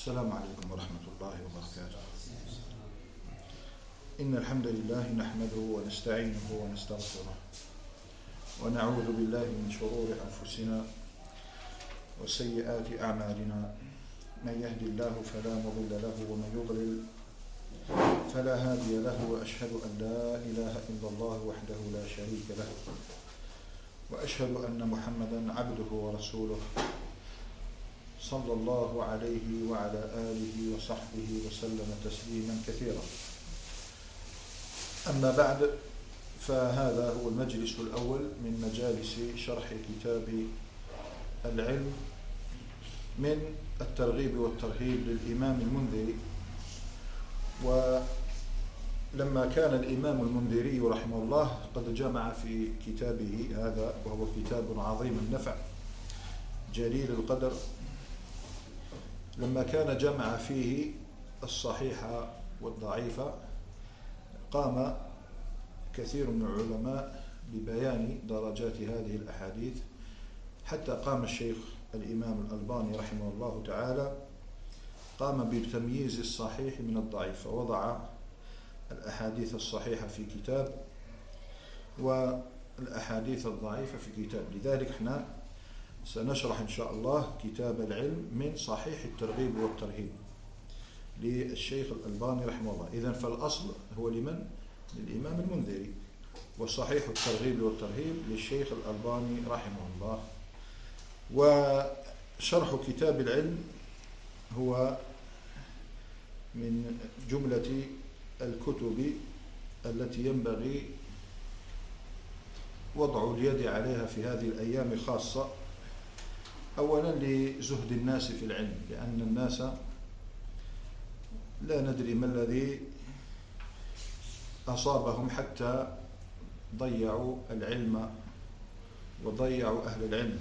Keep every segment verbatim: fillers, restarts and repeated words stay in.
السلام عليكم ورحمة الله وبركاته. إن الحمد لله نحمده ونستعينه ونستغفره ونعوذ بالله من شرور أنفسنا وسيئات أعمالنا، من يهد الله فلا مضل له ومن يضلل فلا هادي له، وأشهد أن لا إله إلا الله وحده لا شريك له، وأشهد أن محمدا عبده ورسوله صلى الله عليه وعلى آله وصحبه وسلم تسليما كثيرا. أما بعد، فهذا هو المجلس الأول من مجالس شرح كتاب العلم من الترغيب والترهيب للإمام المنذري. ولما كان الإمام المنذري رحمه الله قد جمع في كتابه هذا، وهو كتاب عظيم النفع جليل القدر، لما كان جمع فيه الصحيح والضعيف، قام كثير من العلماء ببيان درجات هذه الأحاديث، حتى قام الشيخ الإمام الألباني رحمه الله تعالى قام بتمييز الصحيح من الضعيف، فوضع الأحاديث الصحيحة في كتاب والأحاديث الضعيفة في كتاب. لذلك احنا سنشرح إن شاء الله كتاب العلم من صحيح الترغيب والترهيب للشيخ الألباني رحمه الله. إذن فالأصل هو لمن؟ للإمام المنذري، وصحيح الترغيب والترهيب للشيخ الألباني رحمه الله. وشرح كتاب العلم هو من جملة الكتب التي ينبغي وضع اليد عليها في هذه الأيام خاصة، أولا لزهد الناس في العلم، لأن الناس لا ندري ما الذي أصابهم حتى ضيعوا العلم وضيعوا أهل العلم.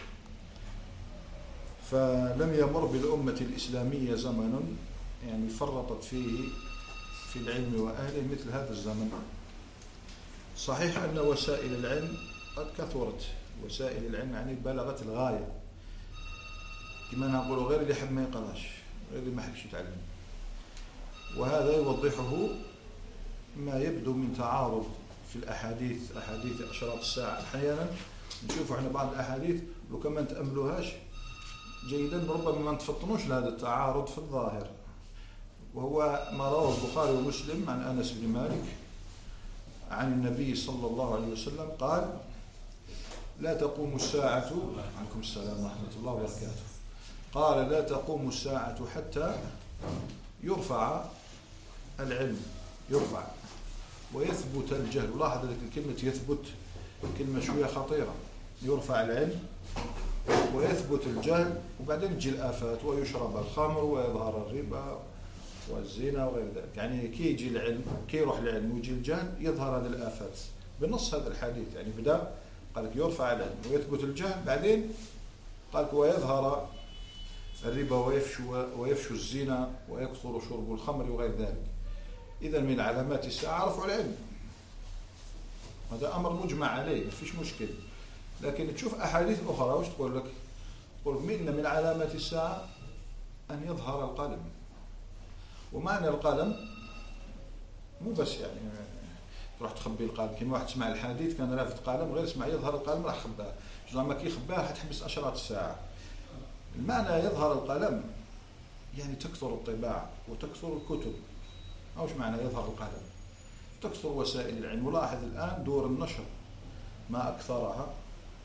فلم يمر بالأمة الإسلامية زمن يعني فرطت فيه في العلم وأهله مثل هذا الزمن. صحيح أن وسائل العلم قد كثرت، وسائل العلم يعني بلغت الغاية، كما نقول غير اللي حب ما يقراش، غير اللي ما حبش يتعلم. وهذا يوضحه ما يبدو من تعارض في الأحاديث، أحاديث أشراط الساعة. أحيانا نشوف احنا بعض الأحاديث لو كما نتأملوهاش جيدا ربما ما نتفطنوش لهذا التعارض في الظاهر، وهو ما رواه البخاري ومسلم عن أنس بن مالك عن النبي صلى الله عليه وسلم قال: لا تقوم الساعة، عليكم السلام ورحمة الله وبركاته، قال: لا تقوم الساعة حتى يرفع العلم، يرفع ويثبت الجهل. لاحظ لك الكلمة يثبت، كلمة شوية خطيرة. يرفع العلم ويثبت الجهل، وبعدين تجي الآفات، ويشرب الخمر ويظهر الربا والزنا وغير ذلك. يعني كي يجي العلم، كي يروح العلم ويجي الجهل، يظهر هذه الآفات بنص هذا الحديث. يعني بدأ قال لك يرفع العلم ويثبت الجهل، بعدين قال لك ويظهر الربا ويفشو ويفشو الزنا ويكثر شرب الخمر وغير ذلك. إذا من علامات الساعة رفع العلم، هذا أمر مجمع عليه، ما فيش مشكلة. لكن تشوف أحاديث أخرى وش تقول لك؟ تقول من من علامات الساعة أن يظهر القلم. ومعنى القلم مو بس يعني تروح تخبي القلم، كما واحد تسمع الحديث كان رافد قلم غير اسمع يظهر القلم راح خباه، زعما كي خباه حتحبس أشراط الساعة. المعنى يظهر القلم يعني تكثر الطباعة وتكثر الكتب. أوش معنى يظهر القلم؟ تكثر وسائل العلم. ولاحظ الآن دور النشر ما أكثرها،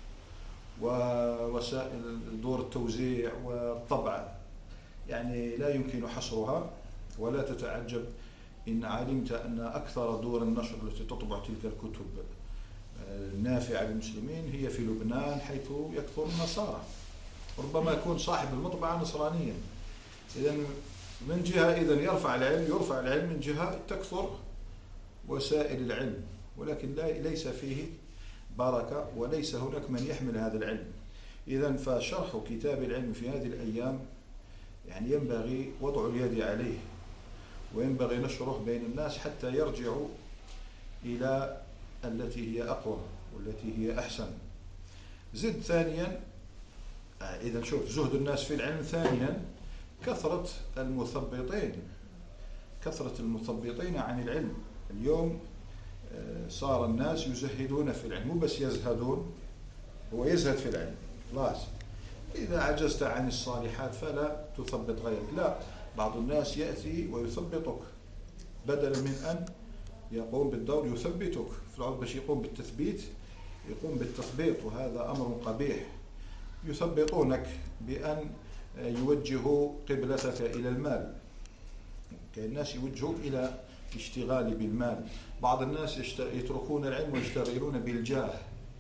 ووسائل دور التوزيع والطبع يعني لا يمكن حصرها. ولا تتعجب إن علمت أن أكثر دور النشر التي تطبع تلك الكتب النافعة للمسلمين هي في لبنان، حيث يكثر النصارى، ربما يكون صاحب المطبعة نصرانيا. إذن من جهة إذن يرفع العلم، يرفع العلم من جهة تكثر وسائل العلم، ولكن ليس فيه بركة وليس هناك من يحمل هذا العلم. إذن فشرح كتاب العلم في هذه الأيام يعني ينبغي وضع اليد عليه، وينبغي نشره بين الناس حتى يرجعوا إلى التي هي أقوى والتي هي أحسن. زد ثانيا، إذا شوف زهد الناس في العلم. ثانيا كثرة المثبطين كثرة المثبطين عن العلم. اليوم صار الناس يزهدون في العلم، مو بس يزهدون، هو يزهد في العلم خلاص. إذا عجزت عن الصالحات فلا تثبط غيرك، لا، بعض الناس يأتي ويثبطك بدلا من أن يقوم بالدور يثبتك في العرض، باش يقوم بالتثبيت يقوم بالتثبيط، وهذا أمر قبيح. يثبطونك بأن يوجهوا قبلتك إلى المال. كأن الناس يوجهوا إلى الاشتغال بالمال. بعض الناس يتركون العلم ويشتغلون بالجاه،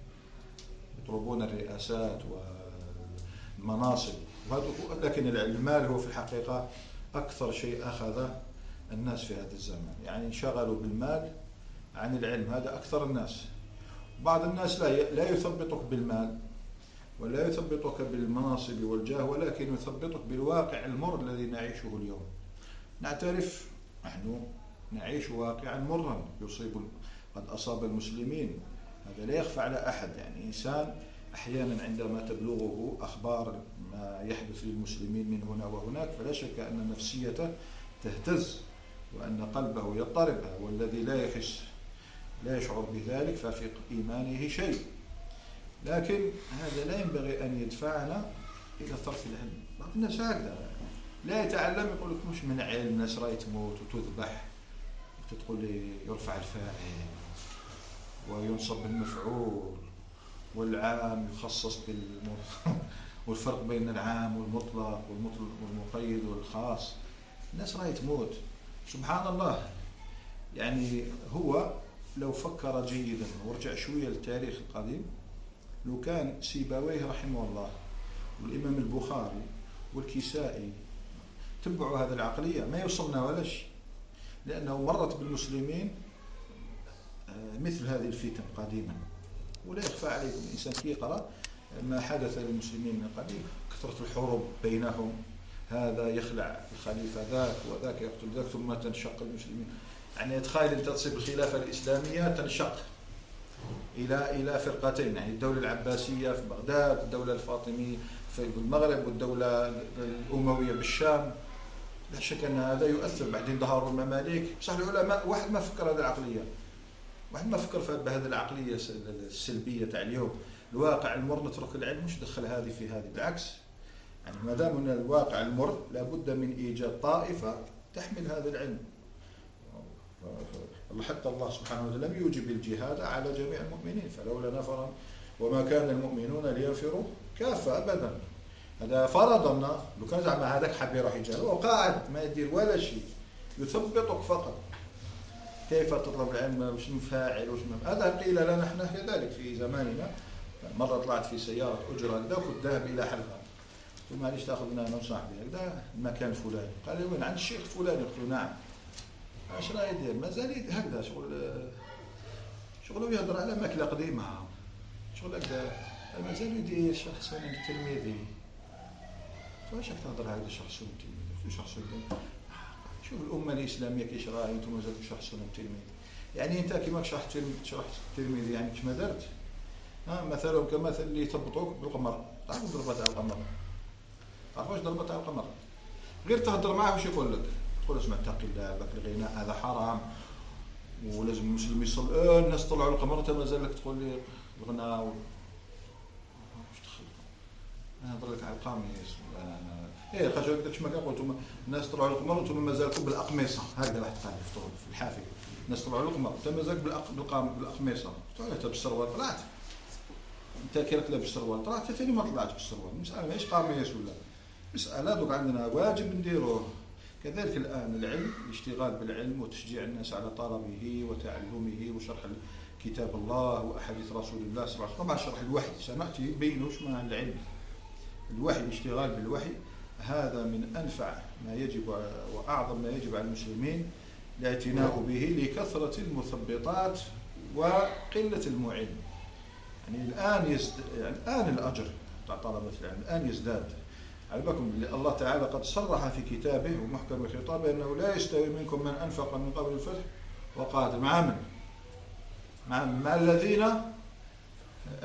يطلبون الرئاسات والمناصب، لكن المال هو في الحقيقة أكثر شيء أخذ الناس في هذا الزمن، يعني انشغلوا بالمال عن العلم، هذا أكثر الناس. بعض الناس لا لا يثبطك بالمال ولا يثبطك بالمناصب والجاه، ولكن يثبطك بالواقع المر الذي نعيشه اليوم. نعترف نحن نعيش واقعا مرا يصيب قد أصاب المسلمين، هذا لا يخفى على أحد. يعني إنسان أحيانا عندما تبلغه أخبار ما يحدث للمسلمين من هنا وهناك، فلا شك أن نفسيته تهتز وأن قلبه يضطرب، والذي لا يحس لا يشعر بذلك ففي إيمانه شيء. لكن هذا لا ينبغي أن يدفعنا إلى ترك العلم. بعض الناس هكذا لا يتعلم، يقول لك مش من علم، الناس راهي تموت وتذبح، تقول لي يرفع الفاعل وينصب المفعول والعام يخصص بالم... والفرق بين العام والمطلق والمطلق والمقيد والخاص. الناس راهي تموت سبحان الله. يعني هو لو فكر جيدا ورجع شوية للتاريخ القديم، لو كان سيبويه رحمه الله والإمام البخاري والكسائي تبعوا هذه العقلية ما يوصلنا ولا شيء، لأنه مرت بالمسلمين مثل هذه الفتن قديما. ولا يخفى عليكم الإنسان كي يقرأ ما حدث للمسلمين من قديم، كثرة الحروب بينهم، هذا يخلع الخليفة ذاك وذاك يقتل ذاك، ثم تنشق المسلمين. يعني تخيل أنت تصيب الخلافة الإسلامية تنشق إلى إلى فرقتين، يعني الدولة العباسية في بغداد، الدولة الفاطمية في المغرب، والدولة الأموية بالشام. لا شك أن هذا يؤثر. بعدين ظهروا المماليك، بصح العلماء واحد ما فكر هذه العقلية، واحد ما فكر في بهذه العقلية السلبية تاع اليوم. الواقع المر نترك العلم، مش دخل هذه في هذه، بالعكس. يعني ما دام من الواقع المر لابد من إيجاد طائفة تحمل هذا العلم. حتى الله سبحانه وتعالى لم يوجب الجهاد على جميع المؤمنين، فلولا نفرا وما كان المؤمنون لينفروا كافة أبدا. هذا فرضنا. لو كان زعما هذاك حاب يروح يجاهد وقاعد ما يدير ولا شيء، يثبطك فقط. كيف تطلب العلم، وش مفاعل، وش مف... هذا قيل لنا احنا كذلك في زماننا. مرة طلعت في سيارة أجرة هكذا وكنت ذاهب إلى حلقة، قلت معليش تاخذنا أنا وصاحبي هكذا المكان فلاني. قال لي وين؟ عند الشيخ فلاني. قلت له نعم. اش راه يدير؟ مازال هكذا شغل شغله يهضر على ماكله قديمه، شغل هكذا مازال يدير شرح سنن الترمذي. واش تهضر هكذا شرح سنن الترمذي؟ شرح سنن، شوف الامه الاسلاميه كيش راهي انتم مازال شرح سنن الترمذي. يعني انت كيما شرحت شرح الترمذي يعني كيش ما درت. ها مثلا كمثل اللي يثبطوك بالقمر، تعرفوا ضربات على القمر؟ تعرفوا واش ضربات على القمر؟ غير تهضر معاه واش يقول لك؟ تقول اسمع اتق الله، باك الغناء هذا حرام ولازم المسلم يصل. اه الناس طلعوا القمر انت مازال لك تقول لي الغناء و... واش دخل؟ انا نهضر لك على القميص. ايه خاطر داكشي ما قلت الناس طلعوا القمر وانتم مازالكم بالاقمصه. هكذا واحد قال في الحافل الناس طلعوا القمر انت مازالك بالاقمصه. طلعت بالسروال طلعت. انت كي راك لابس السروال طلعت ثاني ما طلعت بالسروال. المساله ماهيش قميص ولا مساله. دوك عندنا واجب نديروه. كذلك الآن العلم، الاشتغال بالعلم وتشجيع الناس على طلبه وتعلمه وشرح كتاب الله وأحاديث رسول الله صلى الله عليه وسلم. طبعا شرح الوحي سنأتي بينه وش معنى العلم. الوحي، الاشتغال بالوحي، هذا من أنفع ما يجب وأعظم ما يجب على المسلمين الاعتناء به لكثرة المثبطات وقلة المعين. يعني الآن يزد... يعني الآن الأجر بتاع طلبة العلم الآن يزداد. على بالكم الله تعالى قد صرح في كتابه ومحكم خطابه أنه لا يستوي منكم من أنفق من قبل الفتح وقاتل. مع من؟ مع, مع الذين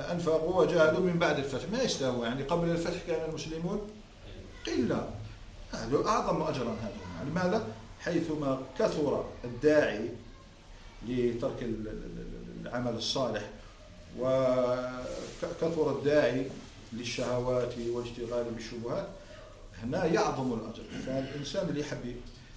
أنفقوا وجاهدوا من بعد الفتح. ما يستوي. يعني قبل الفتح كان المسلمون قلة، له أعظم أجرا هذا. يعني لماذا؟ حيثما كثر الداعي لترك العمل الصالح وكثر الداعي للشهوات والاشتغال بالشبهات، هنا يعظم الأجر. فالإنسان اللي يحب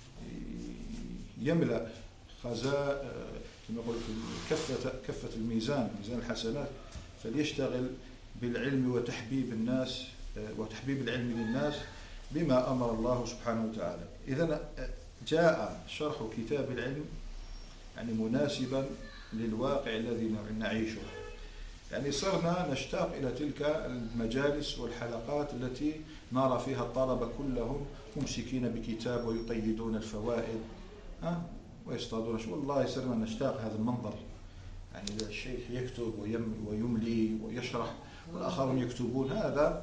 يملأ خزاء كما يقول كفة كفة الميزان، ميزان الحسنات، فليشتغل بالعلم وتحبيب الناس وتحبيب العلم للناس بما أمر الله سبحانه وتعالى. إذن جاء شرح كتاب العلم يعني مناسبا للواقع الذي نعيشه. يعني صرنا نشتاق إلى تلك المجالس والحلقات التي نرى فيها الطلبة كلهم ممسكين بكتاب ويقيدون الفوائد أه؟ ويصطادون. والله صرنا نشتاق هذا المنظر، يعني الشيخ يكتب ويملي ويشرح والآخرون يكتبون، هذا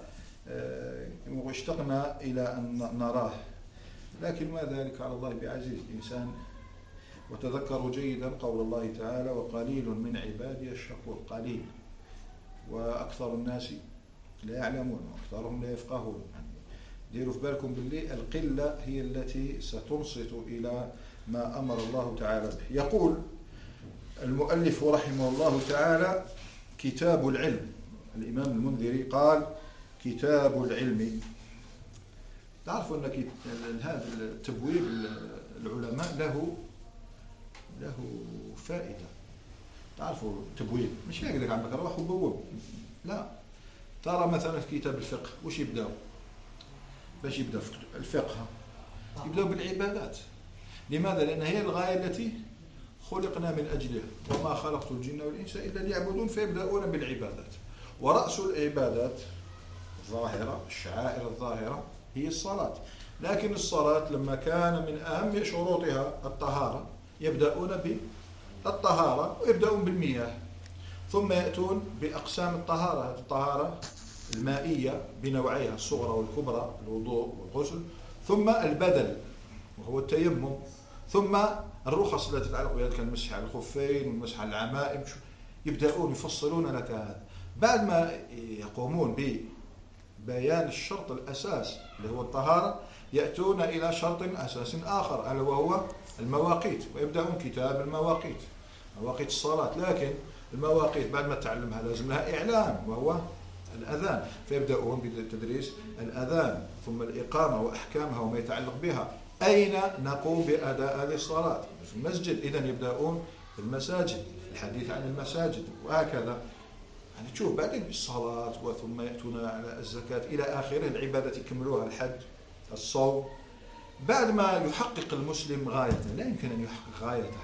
واشتقنا إلى أن نراه. لكن ما ذلك على الله بعزيز. الإنسان وتذكروا جيدا قول الله تعالى: وقليل من عبادي الشكور. قليل، وأكثر الناس لا يعلمون وأكثرهم لا يفقهون. ديروا في بالكم باللي القلة هي التي ستنصت إلى ما أمر الله تعالى به. يقول المؤلف رحمه الله تعالى: كتاب العلم. الإمام المنذري قال: كتاب العلم. تعرفوا أن هذا التبويب العلماء له له فائدة. تعرفوا التبويب مش هيك عم بك روح وبوب، لا. ترى مثلا في كتاب الفقه وش يبدأوا؟ باش يبدأ في الفقه يبدأوا بالعبادات. لماذا؟ لأن هي الغاية التي خلقنا من أجلها، وما خلقت الجن والإنس إلا ليعبدون. فيبدأون بالعبادات، ورأس العبادات الظاهرة الشعائر الظاهرة هي الصلاة. لكن الصلاة لما كان من أهم شروطها الطهارة يبدأون بالطهارة ويبدأون بالمياه، ثم يأتون بأقسام الطهارة. الطهارة المائية بنوعيها الصغرى والكبرى، الوضوء والغسل، ثم البدل وهو التيمم، ثم الرخص التي تتعلق بها كالمسح على الخفين والمسح على العمائم. يبدأون يفصلون لك هذا. بعد ما يقومون ببيان الشرط الأساس اللي هو الطهارة، يأتون إلى شرط أساس آخر ألا وهو المواقيت، ويبدأون كتاب المواقيت، مواقيت الصلاة. لكن المواقيت بعد ما تعلمها لازم لها إعلام وهو الأذان، فيبدأون بتدريس الأذان، ثم الإقامة وأحكامها وما يتعلق بها. أين نقوم بأداء هذه الصلاة؟ في المسجد. إذن يبدأون بالمساجد، الحديث عن المساجد، وهكذا. يعني تشوف بعدين الصلاة، وثم يأتون على الزكاة إلى آخره. العبادة يكملوها، الحج، الصوم. بعد ما يحقق المسلم غايته، لا يمكن أن يحقق غايته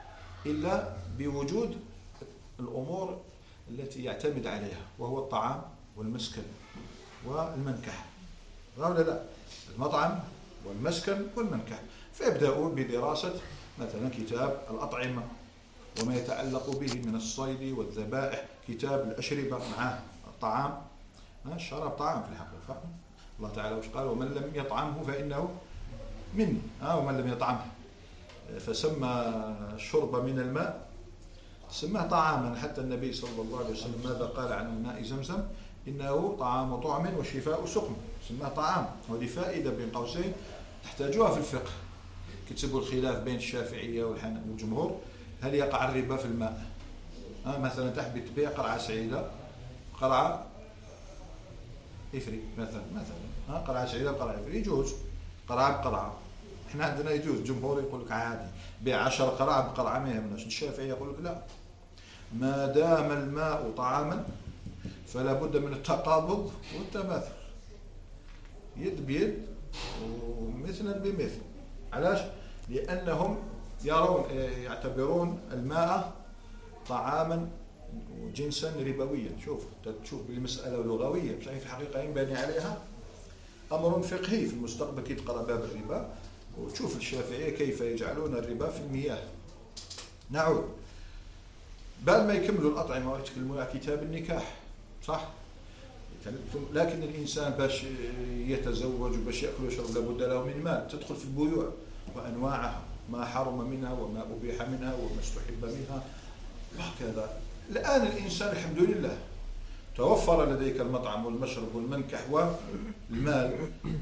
إلا بوجود الأمور التي يعتمد عليها، وهو الطعام والمسكن والمنكح. ولا لا؟ المطعم والمسكن والمنكح. فيبدأون بدراسة مثلا كتاب الأطعمة وما يتعلق به من الصيد والذبائح، كتاب الأشربة مع الطعام. الشراب طعام في الحقيقة. الله تعالى وش قال: ومن لم يطعمه فإنه مني، ومن لم يطعمه فسمى الشرب من الماء سماه طعاما. حتى النبي صلى الله عليه وسلم ماذا قال عن الماء زمزم؟ إنه طعام طعم وشفاء سقم. سماه طعام. وهذه فائدة بين قوسين تحتاجوها في الفقه. كتبوا الخلاف بين الشافعية والجمهور: هل يقع الربا في الماء؟ آه مثلا تحب تبيع قرعة سعيدة، قرعة إفري مثلا مثلا آه قرعة سعيدة بقرعة إفري يجوز، قرعة بقرعة. احنا عندنا يجوز. الجمهور يقول لك عادي بيع عشر قرعة بقرعة ما يهمناش. الشافعي يقول لك لا، ما دام الماء طعاما فلا بد من التقابض والتماثل، يد بيد ومثلا بمثل. علاش؟ لأنهم يرون يعتبرون الماء طعاما وجنسا ربويا. شوف تشوف بالمسألة لغوية، مش في الحقيقة ينبني عليها أمر فقهي في المستقبل كي تقرأ باب الربا وتشوف الشافعية كيف يجعلون الربا في المياه. نعود بعد ما يكملوا الأطعمة ويتكلمون على كتاب النكاح، صح؟ لكن الإنسان باش يتزوج وباش يأكل ويشرب لابد له من مال. تدخل في البيوع وأنواعها، ما حرم منها وما أبيح منها وما استحب منها وهكذا. الآن الإنسان الحمد لله توفر لديك المطعم والمشرب والمنكح والمال،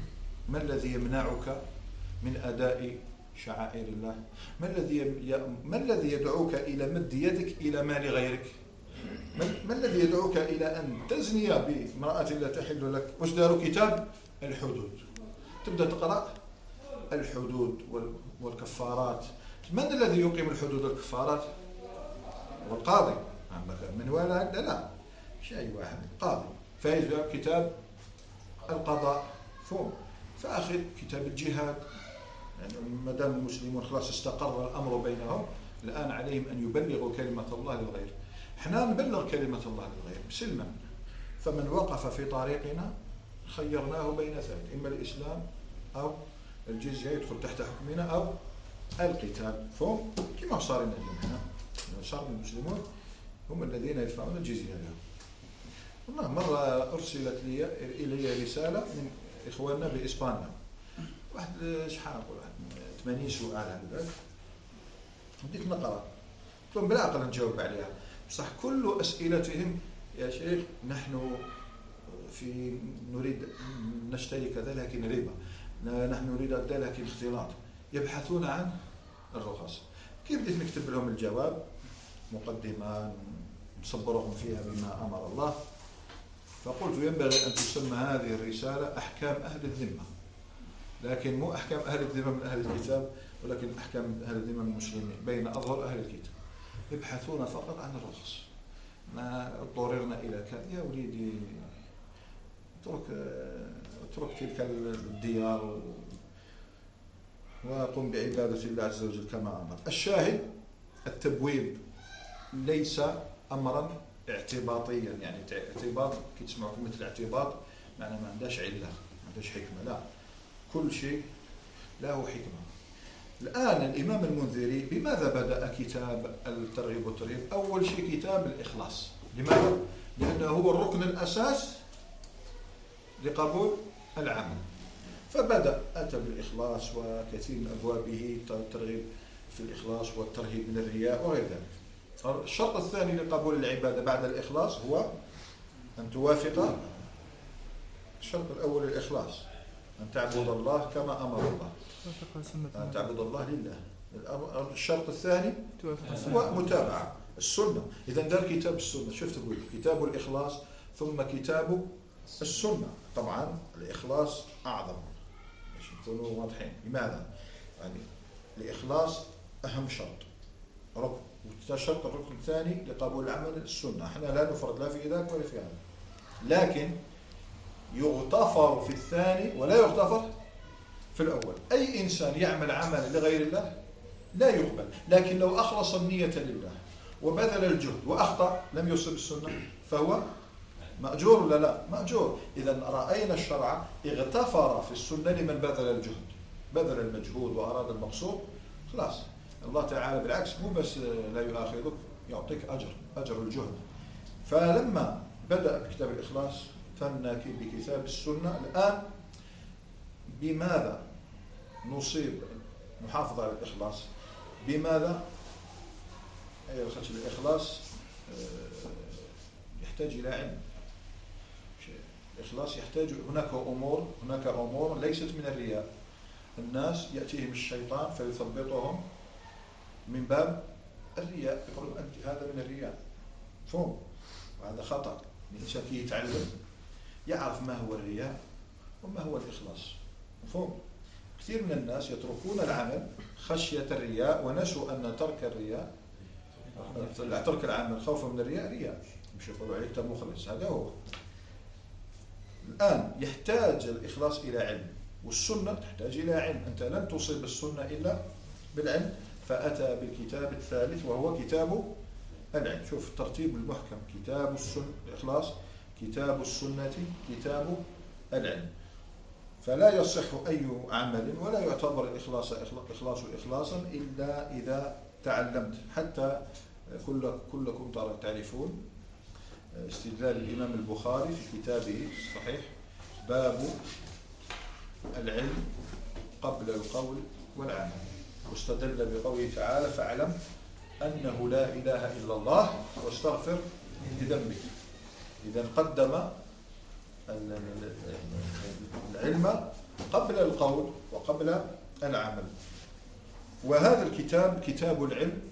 ما الذي يمنعك من أداء شعائر الله؟ ما الذي ما الذي يدعوك إلى مد يدك إلى مال غيرك؟ ما الذي يدعوك إلى أن تزني بامرأة لا تحل لك؟ واش داروا؟ كتاب الحدود. تبدأ تقرأ الحدود والكفارات. من الذي يقيم الحدود والكفارات؟ والقاضي. من ولا لا لا شيء واحد، قاضي. فيجب كتاب القضاء فوق، فأخذ كتاب الجهاد. يعني ما دام المسلمون خلاص استقر الأمر بينهم، الآن عليهم أن يبلغوا كلمة الله للغير. احنا نبلغ كلمة الله للغير سلما. فمن وقف في طريقنا خيرناه بين ذلك، إما الإسلام أو الجزية يدخل تحت حكمنا، أو القتال فوق كما صار اليوم. هنا صار المسلمون هم الذين يدفعون الجزية لهم. والله مرة أرسلت لي إلي رسالة من إخواننا بإسبانيا، واحد شحال واحد ثمانين سؤال هكذا، بديت نقرأ، قلت لهم بالعقل نجاوب عليها، بصح كل أسئلتهم يا شيخ نحن في نريد نشتري كذا لكن ربا، نحن نريد كذا لكن اختلاط، يبحثون عن الرخص. كيف بديت نكتب لهم الجواب؟ مقدمة نصبرهم فيها بما أمر الله. فقلت ينبغي أن تسمى هذه الرسالة أحكام أهل الذمة، لكن مو أحكام أهل الذمة من أهل الكتاب، ولكن أحكام أهل الذمة من المسلمين بين أظهر أهل الكتاب. يبحثون فقط عن الرخص. ما اضطررنا إلى كذا. يا وليدي اترك اترك تلك الديار وقم بعبادة الله عز وجل كما أمر. الشاهد التبويب ليس أمرا اعتباطيا، يعني اعتباط كي تسمعوا كلمة الاعتباط معنى ما عندهاش علة، ما عندهاش حكمة، لا، كل شيء له حكمة. الآن الإمام المنذري بماذا بدأ كتاب الترغيب والترهيب؟ أول شيء كتاب الإخلاص. لماذا؟ لأنه هو الركن الأساس لقبول العمل. فبدأ أتى بالإخلاص وكثير من أبوابه، الترغيب في الإخلاص والترهيب من الرياء وغير ذلك. الشرط الثاني لقبول العبادة بعد الإخلاص هو أن توافق الشرط الأول الإخلاص، أن تعبد الله كما أمر الله، أن تعبد الله لله. الشرط الثاني هو متابعة السنة. إذا دار كتاب السنة، شفت تقول كتاب الإخلاص ثم كتاب السنة. طبعا الإخلاص أعظم باش نكونوا واضحين. لماذا؟ يعني الإخلاص أهم شرط، ركن. والشرط الركن الثاني لقبول العمل السنة. احنا لا نفرط لا في ذاك ولا في هذا، لكن يغتفر في الثاني ولا يغتفر في الأول. أي إنسان يعمل عمل لغير الله لا يقبل، لكن لو أخلص النية لله وبذل الجهد وأخطأ لم يصب السنة فهو مأجور ولا لا؟ مأجور. إذا رأينا الشرع اغتفر في السنة لمن بذل الجهد، بذل المجهود وأراد المقصود، خلاص. الله تعالى بالعكس مو بس لا يؤاخذك، يعطيك أجر، أجر الجهد. فلما بدأ بكتاب الإخلاص ثنى بكتاب السنة. الآن بماذا نصيب محافظة على الإخلاص؟ بماذا؟ أي الإخلاص يحتاج إلى علم. الإخلاص يحتاج، هناك أمور هناك أمور ليست من الرياء. الناس يأتيهم الشيطان فيثبطهم من باب الرياء، يقولون أنت هذا من الرياء، فهم؟ وهذا خطأ. الإنسان كي يتعلم يعرف ما هو الرياء وما هو الإخلاص، فهم؟ كثير من الناس يتركون العمل خشية الرياء ونسوا أن ترك الرياء، ترك العمل خوفا من الرياء رياء، مش يقولوا عليك مخلص، هذا هو. الآن يحتاج الإخلاص إلى علم، والسنة تحتاج إلى علم. أنت لن تصيب السنة إلا بالعلم. فأتى بالكتاب الثالث وهو كتاب العلم. شوف الترتيب المحكم: كتاب السنة الإخلاص، كتاب السنة، كتاب العلم. فلا يصح أي عمل ولا يعتبر الإخلاص إخلاص إخلاصا إلا إذا تعلمت. حتى كل كلكم تعرفون استدلال الإمام البخاري في كتابه الصحيح باب العلم قبل القول والعمل، واستدل بقوله تعالى: فاعلم أنه لا إله إلا الله واستغفر لذنبك. إذا قدم العلم قبل القول وقبل العمل. وهذا الكتاب كتاب العلم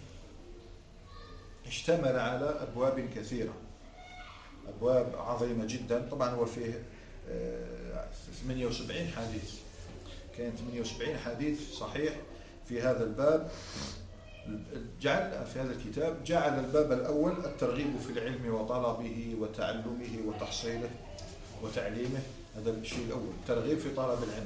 اشتمل على أبواب كثيرة، أبواب عظيمة جدا. طبعا هو فيه ثمانية وسبعين حديث، كان ثمانية وسبعين حديث صحيح في هذا الباب. جعل في هذا الكتاب جعل الباب الأول الترغيب في العلم وطلبه وتعلمه وتحصيله وتعليمه، هذا الشيء الأول، الترغيب في طلب العلم.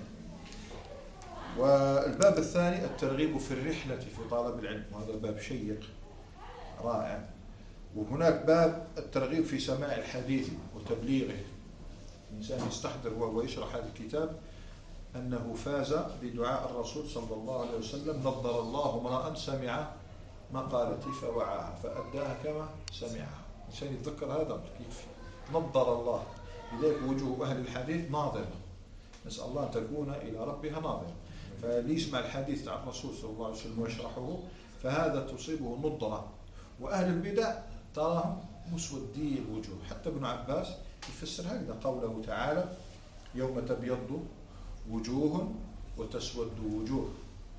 والباب الثاني الترغيب في الرحلة في طلب العلم، وهذا باب شيق رائع. وهناك باب الترغيب في سماع الحديث وتبليغه. الإنسان يستحضر وهو يشرح هذا الكتاب أنه فاز بدعاء الرسول صلى الله عليه وسلم: نضر الله امرأ سمع مقالتي فوعاها فأداها كما سمعها. الإنسان يتذكر هذا يكفي. نضر الله، لذلك وجوه أهل الحديث ناظرة، نسأل الله أن تكون إلى ربها ناظرة. فاللي يسمع الحديث عن الرسول صلى الله عليه وسلم ويشرحه فهذا تصيبه نضرة. وأهل البدع تراهم مسودي الوجوه. حتى ابن عباس يفسر هكذا قوله تعالى: يوم تبيض وجوه وتسود وجوه.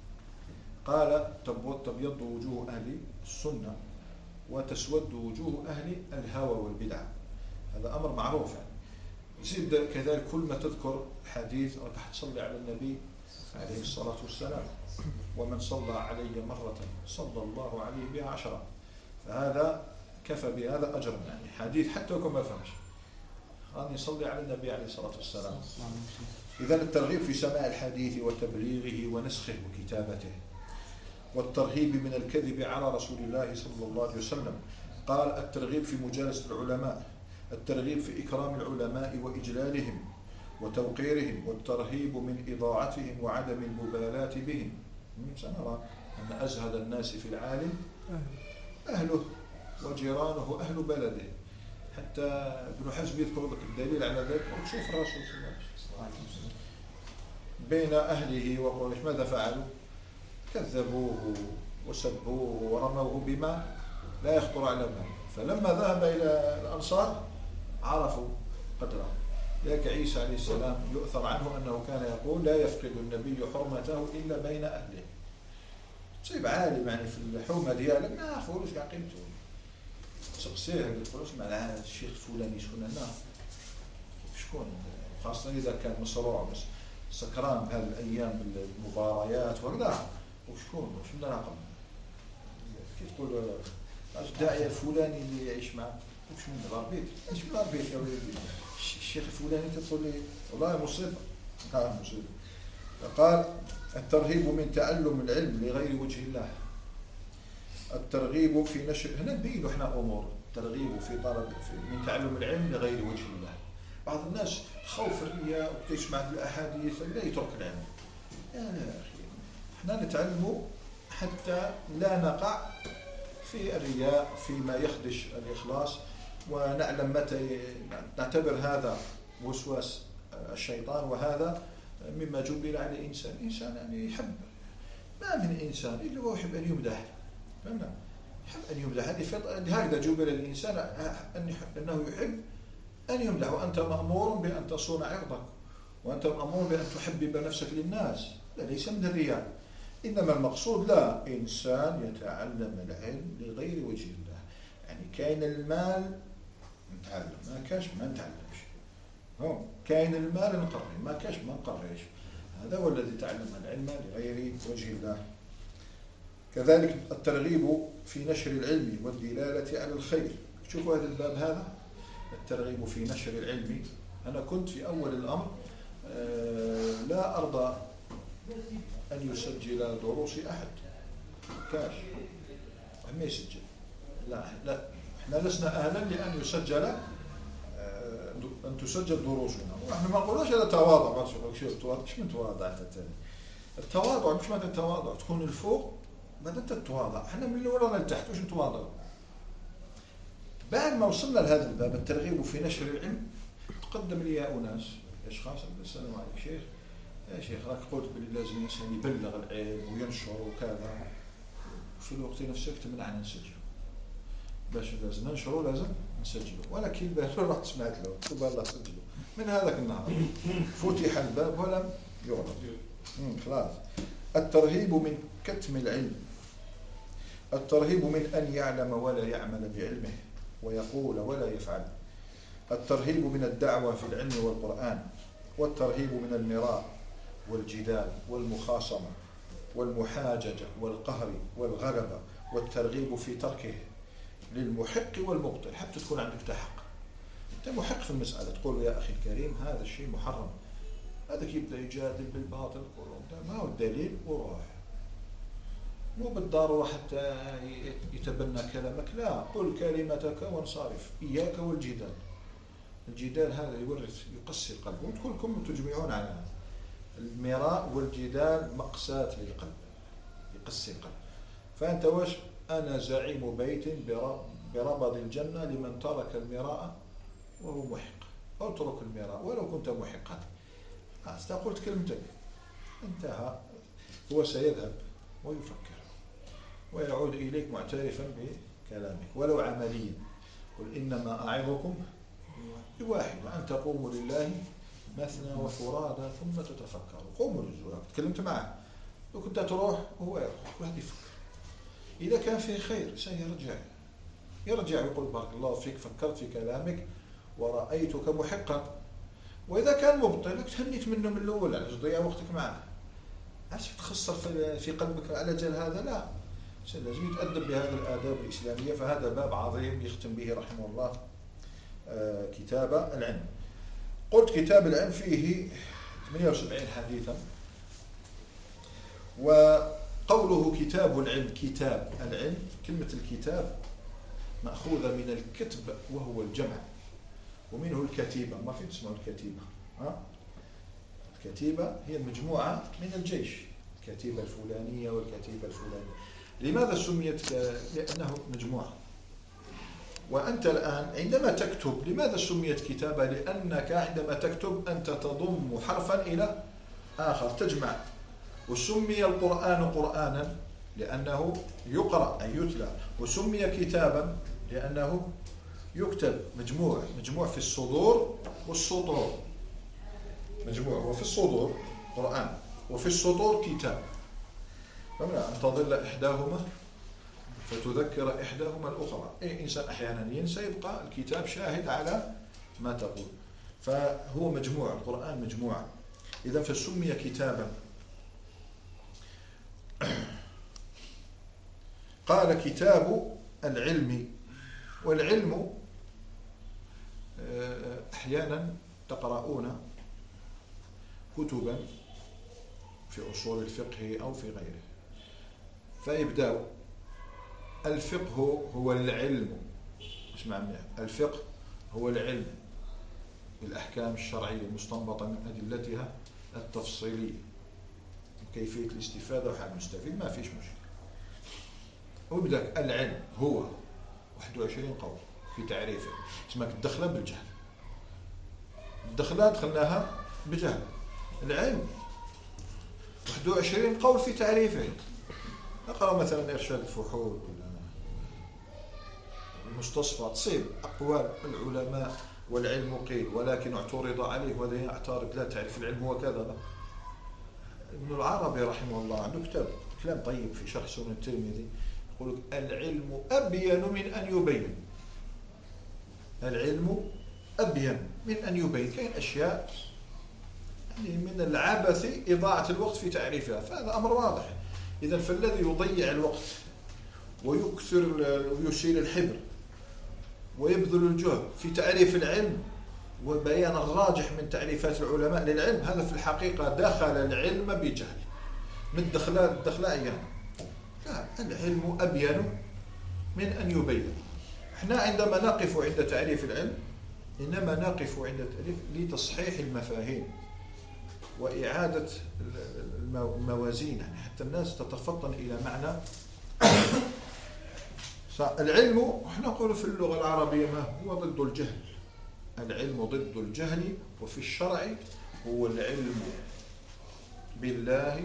قال: تبيض وجوه أهل السنة وتسود وجوه أهل الهوى والبدع. هذا أمر معروف يعني. زيد كذلك كل ما تذكر حديث راح تصلي على النبي عليه الصلاة والسلام: ومن صلى علي مرة صلى الله عليه بها عشرة. فهذا كفى بهذا أجر يعني. حديث حتى لو ما فهمش أن يصلي على النبي عليه الصلاة والسلام. إذا الترغيب في سماع الحديث وتبليغه ونسخه وكتابته. والترهيب من الكذب على رسول الله صلى الله عليه وسلم. قال: الترغيب في مجالسة العلماء، الترغيب في إكرام العلماء وإجلالهم وتوقيرهم، والترهيب من إضاعتهم وعدم المبالاة بهم. سنرى أن أزهد الناس في العالم أهله وجيرانه أهل بلده. حتى ابن حزم يذكر لك الدليل على ذلك: وشوف الرسول صلى الله عليه وسلم بين أهله وقريش ماذا فعلوا؟ كذبوه وسبوه ورموه بما لا يخطر على بال. فلما ذهب إلى الأنصار عرفوا قدره. ذاك عيسى عليه السلام يؤثر عنه أنه كان يقول: لا يفقد النبي حرمته إلا بين أهله. تصيب عالم يعني في الحومة ديالك ما يعرفوش كاع قيمته، تسقسيه يقول: اسمع الشيخ فلاني شكون هنا، شكون، خاصة إذا كان مصروع بس سكران بهذه الأيام بالمباريات وكذا، وشكون شنو رقم، كي تقول الداعية الفلاني اللي يعيش معك، وش من الربيت، ايش من الربيت يا ولدي، الشيخ الفلاني تقول لي والله مصيبة. ها مصيبة. قال: الترهيب من تعلم العلم لغير وجه الله. الترغيب في نشر، هنا نبين احنا امور الترغيب في طلب في من تعلم العلم لغير وجه الله. بعض الناس خوف الرياء وتسمع الاحاديث لا يترك العلم. يا لا اخي، احنا نتعلم حتى لا نقع في الرياء فيما يخدش الإخلاص، ونعلم متى نعتبر هذا وسواس الشيطان، وهذا مما جبل على الإنسان. الإنسان يعني يحب، ما من إنسان إلا هو يحب أن يمدح، فهمنا؟ يحب أن يمدح. هكذا جبل الإنسان أنه يحب أن يمدح. وأنت مأمور بأن تصون عرضك، وأنت مأمور بأن تحبب نفسك للناس. لا، ليس من الرياء، إنما المقصود لا إنسان يتعلم العلم لغير وجه الله. يعني كاين المال نتعلم، ما كاش ما نتعلمش. هو كاين المال نقري، ما كاش ما نقريش. هذا هو الذي تعلم العلم لغير وجه الله. كذلك الترغيب في نشر العلم والدلالة على الخير. شوفوا هذا الباب، هذا الترغيب في نشر العلم. أنا كنت في أول الأمر لا أرضى أن يسجل دروس أحد كاش ما يسجل. لا لا، احنا لسنا أهلا لأن يسجل أن تسجل دروسنا. ونحن ما نقولوش هذا تواضع. ما تقولش التواضع، ايش من تواضع؟ التواضع مش معنى التواضع تكون الفوق بعد أنت تتواضع. احنا من الأول لتحت، وش نتواضع؟ بعد ما وصلنا لهذا الباب الترغيب في نشر العلم، تقدم لي أناس أشخاص: السلام عليكم شيخ، يا شيخ راك قلت بلي لازم الإنسان يبلغ العلم وينشر وكذا، وفي الوقت نفسه تمنعنا نسجل. باش لازم ننشروا لازم نسجلوا، ولا كي البال رحت سمعت له تقول الله سجلوا. من هذاك النهار فتح الباب ولم يغلق. خلاص. الترهيب من كتم العلم، الترهيب من أن يعلم ولا يعمل بعلمه ويقول ولا يفعل. الترهيب من الدعوة في العلم والقرآن، والترهيب من المراء والجدال والمخاصمة والمحاججة والقهر والغلبة، والترغيب في تركه للمحق والمبطل. حتى تكون عندك تحق، أنت محق في المسألة، تقول يا أخي الكريم هذا الشيء محرم، هذا يبدأ يجادل بالباطل، ما هو الدليل وروح، مو بالضرورة حتى يتبنى كلامك، لا، قل كلمتك وانصرف. إياك والجدال، الجدال هذا يورث يقسي القلب، وكلكم تجمعون على المراء والجدال مقساة للقلب، يقسي القلب. فأنت وش؟ أنا زعيم بيت بربض الجنة لمن ترك المراء وهو محق. اترك المراء ولو كنت محقا، قلت كلمتك انتهى. هو سيذهب ويفكر ويعود إليك معترفا بكلامك ولو عمليا. قل إنما أعظكم بواحد، أن تقوموا لله مثنى وفرادى ثم تتفكروا. قوموا للزواج، تكلمت معه، لو كنت تروح وهو يروح وهذا يفكر. إذا كان فيه خير سيرجع، يرجع يقول بارك الله فيك، فكرت في كلامك ورأيتك محقا. وإذا كان مبطل تهنيت منه من الأول، علاش تضيع وقتك معه؟ علاش تخسر في قلبك على جال هذا؟ لا، لازم يتأدب بهذه الآداب الإسلامية. فهذا باب عظيم يختم به رحمه الله كتاب العلم. قلت كتاب العلم فيه ثمانية وسبعين حديثا. وقوله كتاب العلم، كتاب العلم، كلمة الكتاب مأخوذة من الكتب وهو الجمع، ومنه الكتيبة. ما في تسمعوا الكتيبة؟ ها؟ الكتيبة هي المجموعة من الجيش، الكتيبة الفلانية والكتيبة الفلانية. لماذا سميت؟ لأنه مجموعة. وأنت الآن عندما تكتب، لماذا سميت كتابة؟ لأنك عندما تكتب أنت تضم حرفا إلى آخر، تجمع. وسمي القرآن قرآنا لأنه يقرأ أي يتلى، وسمي كتابا لأنه يكتب. مجموع، مجموع في الصدور والسطور، مجموع وفي الصدور قرآن وفي السطور كتاب. فمنع أن تضل إحداهما فتذكر إحداهما الأخرى. أي إنسان أحيانا ينسى، يبقى الكتاب شاهد على ما تقول. فهو مجموع، القرآن مجموعة، إذا فسمي كتابا. قال كتاب العلم. والعلم أحيانا تقرؤون كتبا في أصول الفقه أو في غيره، فيبدأ الفقه هو العلم. اسمع مني، الفقه هو العلم بالأحكام الشرعية المستنبطة من أدلتها التفصيلية وكيفية الاستفادة وحال المستفيد، ما فيش مشكلة. ويبدأ العلم هو واحد وعشرين قول في تعريفه. اسمك الدخلة بالجهل، الدخلة دخلناها بجهل. العلم واحد وعشرين قول في تعريفه. نقرأ مثلا إرشاد الفحول ولا المستصفى، تصيب أقوال العلماء. والعلم قيل ولكن اعترض عليه، وهذا يعترض، لا تعرف العلم هو كذا. ابن العربي رحمه الله عنده كتاب كلام طيب في شرح سنن الترمذي، يقول العلم أبين من أن يبين. العلم أبين من أن يبين. كاين أشياء يعني من العبث إضاعة الوقت في تعريفها، فهذا أمر واضح. إذا فالذي يضيع الوقت ويكثر ويشيل الحبر ويبذل الجهد في تعريف العلم وبيان الراجح من تعريفات العلماء للعلم، هذا في الحقيقة دخل العلم بجهل. من الدخلات الدخلائية. لا، العلم أبين من أن يبين. احنا عندما نقف عند تعريف العلم إنما نقف عند التعريف لتصحيح المفاهيم وإعادة الموازين، يعني حتى الناس تتفطن إلى معنى. العلم احنا نقول في اللغة العربية ما هو ضد الجهل. العلم ضد الجهل، وفي الشرع هو العلم بالله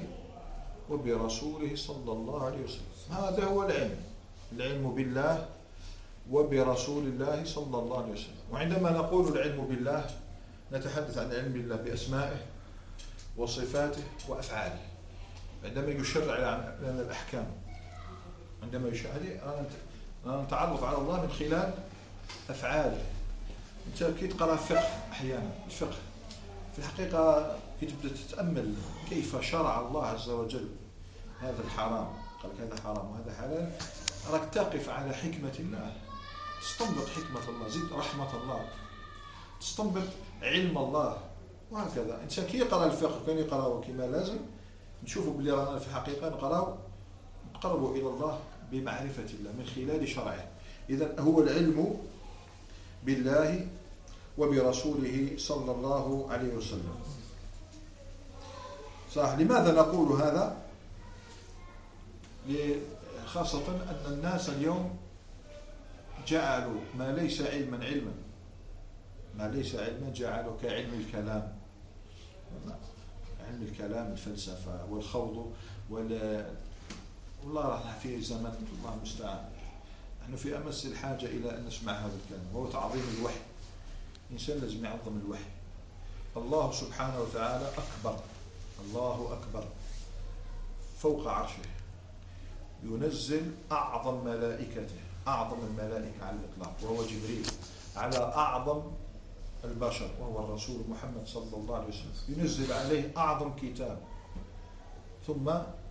وبرسوله صلى الله عليه وسلم. هذا هو العلم. العلم بالله وبرسول الله صلى الله عليه وسلم. وعندما نقول العلم بالله نتحدث عن العلم بالله بأسمائه وصفاته وأفعاله. عندما يشرع لنا الأحكام، عندما يشرع نتعرف على الله من خلال أفعاله. أنت كي تقرأ فقه أحيانا، الفقه في الحقيقة كي تبدأ تتأمل كيف شرع الله عز وجل هذا الحرام، قال لك هذا حرام وهذا حلال، راك تقف على حكمة الله، تستنبط حكمة الله، زيد رحمة الله، تستنبط علم الله، وهكذا. إنسان كي يقرأ الفقه كان يقرأه كما لازم، نشوفوا بلي رانا في الحقيقة نقرأه نقربوا إلى الله بمعرفة الله من خلال شرعه. إذن هو العلم بالله وبرسوله صلى الله عليه وسلم. صح. لماذا نقول هذا؟ خاصة أن الناس اليوم جعلوا ما ليس علما علما، ما ليس علما جعلوا كعلم الكلام، علم الكلام، الفلسفة والخوض وال... والله راح في زمن الله المستعان نحن في أمس الحاجة إلى أن نسمع هذا الكلام، وهو تعظيم الوحي. الإنسان لازم يعظم الوحي. الله سبحانه وتعالى أكبر، الله أكبر فوق عرشه، ينزل أعظم ملائكته، أعظم الملائكة على الإطلاق وهو جبريل، على أعظم البشر وهو الرسول محمد صلى الله عليه وسلم، ينزل عليه أعظم كتاب. ثم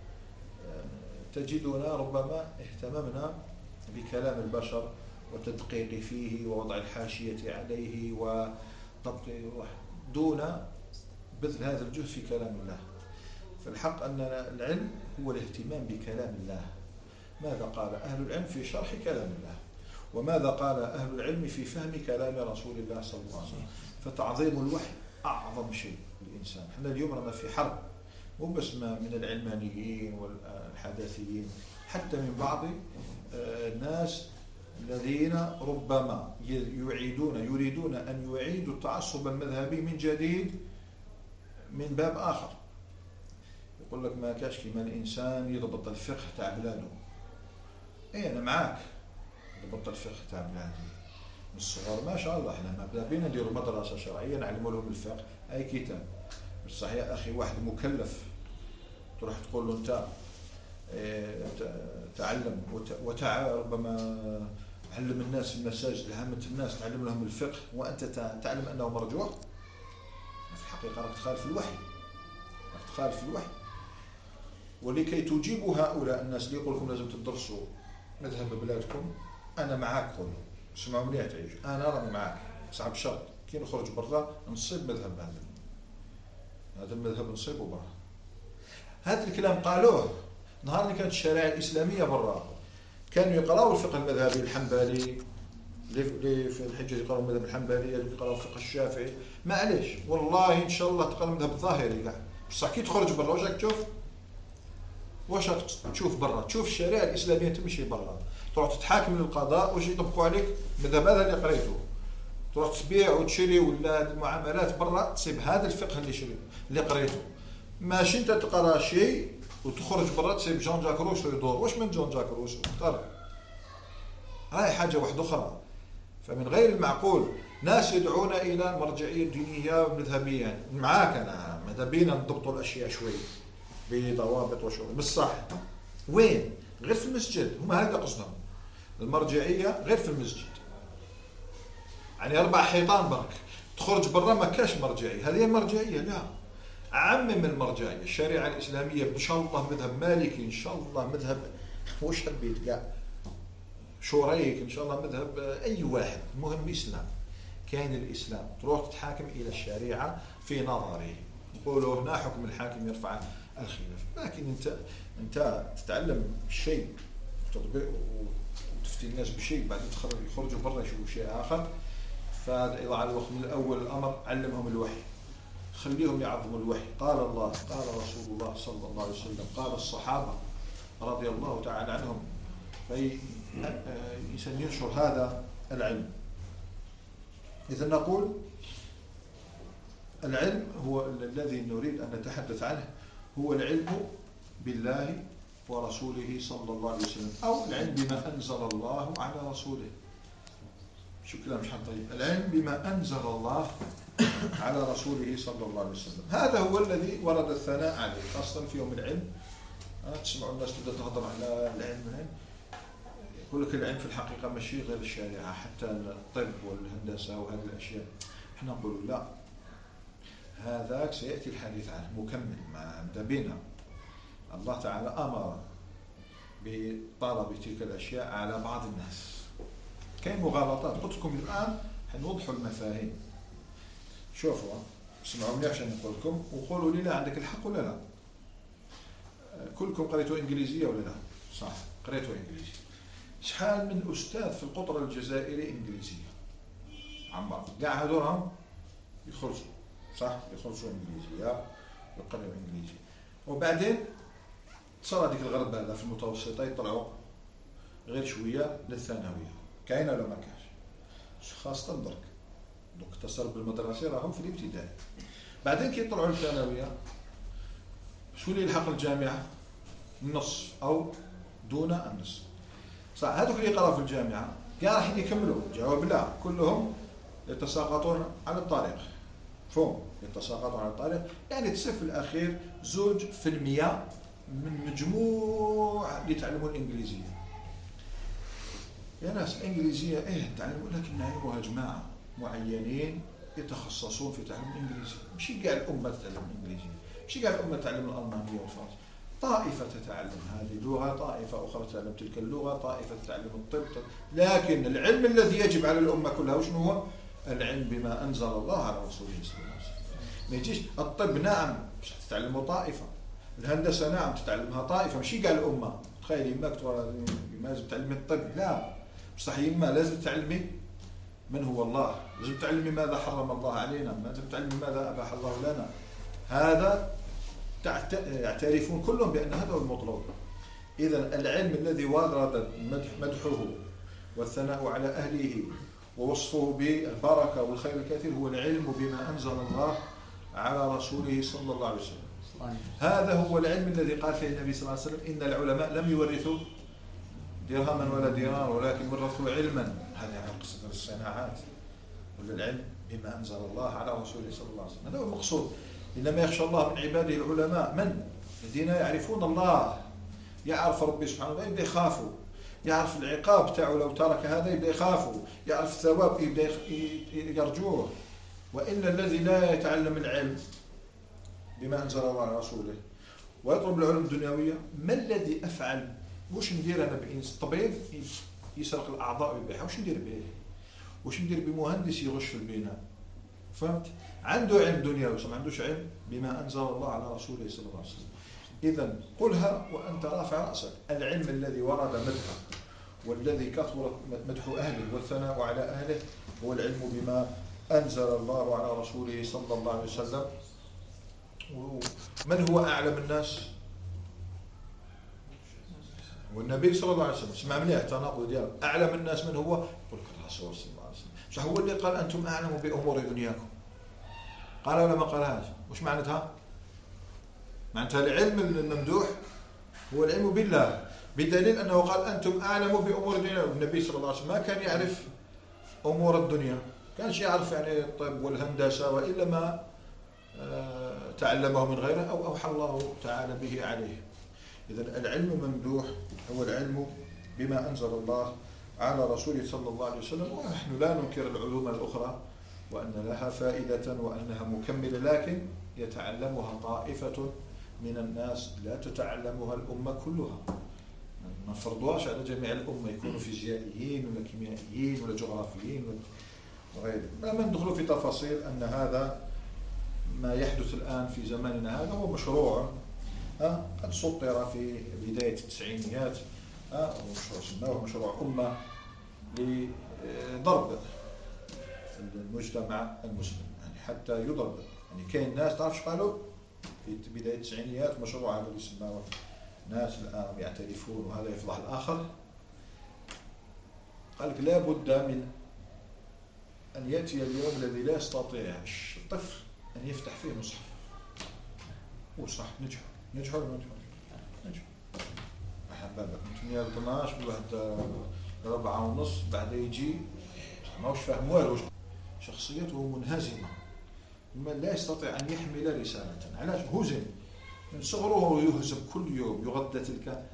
تجدنا ربما اهتممنا بكلام البشر وتدقيق فيه ووضع الحاشية عليه وضبط دون بذل هذا الجهد في كلام الله. فالحق أن العلم هو الاهتمام بكلام الله. ماذا قال أهل العلم في شرح كلام الله، وماذا قال أهل العلم في فهم كلام رسول الله صلى الله عليه وسلم. فتعظيم الوحي أعظم شيء للإنسان. احنا اليوم رانا في حرب، مو بس من العلمانيين والحداثيين، حتى من بعض الناس الذين ربما يعيدون يريدون أن يعيدوا التعصب المذهبي من جديد من باب آخر. يقول لك ما كاش كيما الإنسان يضبط الفقه تاع بلاده. اي أنا معاك، يضبط الفقه تاع بلاده من الصغر ما شاء الله. احنا ما بينا نديروا مدرسة شرعية نعلموا لهم الفقه، أي كتاب. بس صحيح يا أخي واحد مكلف تروح تقول له أنت تعلم وتع ربما علم الناس في المساجد لهمة الناس، تعلم لهم الفقه وأنت تعلم أنه مرجوع. في الحقيقة راك تخالف الوحي، راك تخالف الوحي. ولكي تجيبوا هؤلاء الناس اللي يقول لكم لازم تدرسوا مذهب بلادكم، أنا معاك خويا، اسمعوا مليح تعيش، أنا راني معاك، صعب بشرط كي نخرج برا نصيب مذهب هذا هذا المذهب نصيبه برا. هذا الكلام قالوه نهار اللي كانت الشريعة الإسلامية برا، كانوا يقرأوا الفقه المذهبي الحنبلي، اللي في الحجة يقرأوا المذهب الحنبلي، اللي يقرأوا الفقه الشافعي. معليش والله إن شاء الله تقرأ المذهب الظاهري كاع، بصح كي تخرج برا واش راك تشوف؟ واش راك تشوف برا؟ تشوف الشريعة الإسلامية تمشي برا، تروح تتحاكم للقضاء واش يطبقوا عليك المذهب هذا اللي قريته، تروح تبيع وتشري ولا المعاملات برا تصيب هذا الفقه اللي شري اللي قريته. ماشي انت تقرا شيء وتخرج برا تصيب جون جاك روسو يدور، واش من جون جاك روسو اختار، هاي حاجة واحدة أخرى. فمن غير المعقول ناس يدعون إلى المرجعية الدينية مذهبيا، معاك أنا ماذا بينا نضبطوا الأشياء شوي بضوابط وشغل، بصح وين؟ غير في المسجد، هم هذا قصدهم المرجعية غير في المسجد، يعني أربع حيطان برك، تخرج برا ما كاش مرجعية. هذه المرجعية لا، عمم المرجعية. الشريعة الإسلامية إن شاء الله مذهب مالكي، إن شاء الله مذهب وش حبيت كاع شوريك، إن شاء الله مذهب أي واحد، المهم إسلام. كان الإسلام تروح تتحاكم إلى الشريعة في نظره، يقولوا هنا حكم الحاكم يرفع الخلاف. لكن أنت أنت تتعلم شيء وتفتي الناس بشيء بعدين يخرجوا برا يشوفوا شيء آخر. فهذا إضاعة الوقت. من الأول الأمر علمهم الوحي، خليهم يعظموا الوحي. قال الله، قال رسول الله صلى الله عليه وسلم، قال الصحابة رضي الله تعالى عنهم. في الإنسان ينشر هذا العلم. إذا نقول العلم هو الذي نريد أن نتحدث عنه، هو العلم بالله ورسوله صلى الله عليه وسلم، أو العلم بما أنزل الله على رسوله. شكرا مش طيب. العلم بما أنزل الله على رسوله صلى الله عليه وسلم، هذا هو الذي ورد الثناء عليه، خاصة في يوم العلم. تسمعوا الناس تبدأ تهضر على العلم العلم يقول لك العلم في الحقيقة ماشي غير الشريعة، حتى الطب والهندسة وهذه الأشياء. احنا نقول لا، هذاك سيأتي الحديث عنه مكمل ما أبدأ بنا. الله تعالى أمر بطلب تلك الأشياء على بعض الناس. كاين مغالطات، قلت لكم الآن حنوضحوا المفاهيم. شوفوا اسمعوا مني عشان نقول لكم وقولوا لي لا عندك الحق ولا لا. كلكم قريتوا إنجليزية ولا لا؟ صح، قريتوا إنجليزية. شحال من أستاذ في القطر الجزائري إنجليزية عمار قاع هذورهم يخرجوا، صح، يخرجوا إنجليزية يقرأوا إنجليزية، وبعدين صار هذيك الغربة هذا في المتوسطة يطلعوا غير شوية للثانوية. كاين ولا ما كاينش؟ خاصة درك دوك اتصل بالمدرسة راهم في الابتدائي، بعدين كي يطلعوا للثانوية شو اللي يلحق الجامعة؟ النص أو دون النصف. صح، هذوك اللي يقراوا في الجامعة كاع راح يكملوا؟ جواب لا، كلهم يتساقطون على الطريق. فهم يتساقطون على الطريق، يعني تصير في الأخير زوج في المية من مجموع اللي يتعلمون الإنجليزية. يا ناس الإنجليزية إيه تعلموا، لكن نعلموها جماعة معينين يتخصصون في تعلم الإنجليزية. مش كاع الأمة تتعلم الإنجليزية، مش كاع الأمة تتعلم الألمانية والفرنسية. طائفة تتعلم هذه اللغة، طائفة أخرى تتعلم تلك اللغة، طائفة تتعلم الطب. لكن العلم الذي يجب على الأمة كلها وشنو هو؟ العلم بما أنزل الله على رسوله صلى الله عليه وسلم. ما يجيش الطب نعم تتعلمه طائفة، الهندسة نعم تتعلمها طائفة، مش كاع الأمة. تخيل يماك ترى لازم تعلمي الطب، لا بصح يما لازم تعلمي من هو الله، لازم تعلمي ماذا حرم الله علينا، لازم تعلمي ماذا أباح الله لنا. هذا يعترفون كلهم بأن هذا هو المطلوب. إذن العلم الذي ورد مدحه والثناء على أهله ووصفه بالبركة والخير الكثير هو العلم بما أنزل الله على رسوله صلى الله عليه وسلم. هذا هو العلم الذي قال فيه النبي صلى الله عليه وسلم إن العلماء لم يورثوا درهما ولا دينار ولكن ورثوا علما. هذا يعني قصة الصناعات، ولا العلم بما أنزل الله على رسوله صلى الله عليه وسلم. هذا هو المقصود. إنما يخشى الله من عباده العلماء، من الذين يعرفون الله، يعرف ربي سبحانه وتعالى يبدأ يخافوا، يعرف العقاب تاعه لو ترك هذا يبدأ يخافوا، يعرف الثواب يبدأ يرجوه. وإن الذي لا يتعلم العلم بما أنزل الله على رسوله ويطلب العلوم الدنيوية، ما الذي أفعل؟ وش ندير أنا بإنس طبيب يسرق الأعضاء ويبيعها؟ وش ندير به؟ وش ندير بمهندس يغش في البناء؟ فهمت؟ عنده علم دنيوي وما عندوش علم بما أنزل الله على رسوله صلى الله عليه وسلم. إذن قلها وأنت رافع رأسك. العلم الذي ورد مدحه والذي كثر مدح أهله والثناء على أهله هو العلم بما أنزل الله على رسوله صلى الله عليه وسلم. من هو أعلم الناس؟ والنبي صلى الله عليه وسلم. اسمع مليح التناقض ديالو. أعلم الناس من هو؟ يقول لك الرسول صلى الله عليه وسلم. مش هو اللي قال أنتم أعلم بأمور دنياكم؟ قال ولا ما قالهاش؟ وش معناتها؟ معناتها العلم الممدوح هو العلم بالله، بدليل أنه قال أنتم أعلم بأمور دنياكم. النبي صلى الله عليه وسلم ما كان يعرف أمور الدنيا، كانش يعرف يعني الطب والهندسة، وإلا ما تعلمه من غيره أو أوحى الله تعالى به عليه. إذن العلم ممدوح هو العلم بما أنزل الله على رسوله صلى الله عليه وسلم. ونحن لا ننكر العلوم الأخرى وأن لها فائدة وأنها مكملة، لكن يتعلمها طائفة من الناس لا تتعلمها الأمة كلها. ما نفرضوهاش على جميع الأمة يكونوا فيزيائيين ولا كيميائيين ولا جغرافيين وغيره. ما ندخل في تفاصيل أن هذا ما يحدث الآن في زماننا هذا هو مشروع قد سطر في بداية التسعينيات، ومشروع سماه مشروع أمة لضرب المجتمع المسلم، يعني حتى يضرب. يعني كاين ناس تعرفش قالوا في بداية التسعينيات مشروع هذا اللي سماه ناس الآن يعترفون وهذا يفضح الآخر. قال لك لا بد من أن يأتي اليوم الذي لا يستطيع الطفل أن يفتح فيه مصحف. وصح نجحوا نجحوا ولا نجحوا نجحوا. أحبابك من ثمانية اثناعش بواحد ربعة ونص بعد يجي ماهوش فاهم والو، شخصيته منهزمة، لا يستطيع أن يحمل رسالة. علاش؟ هزم من صغره، يهزم كل يوم، يغذى تلك.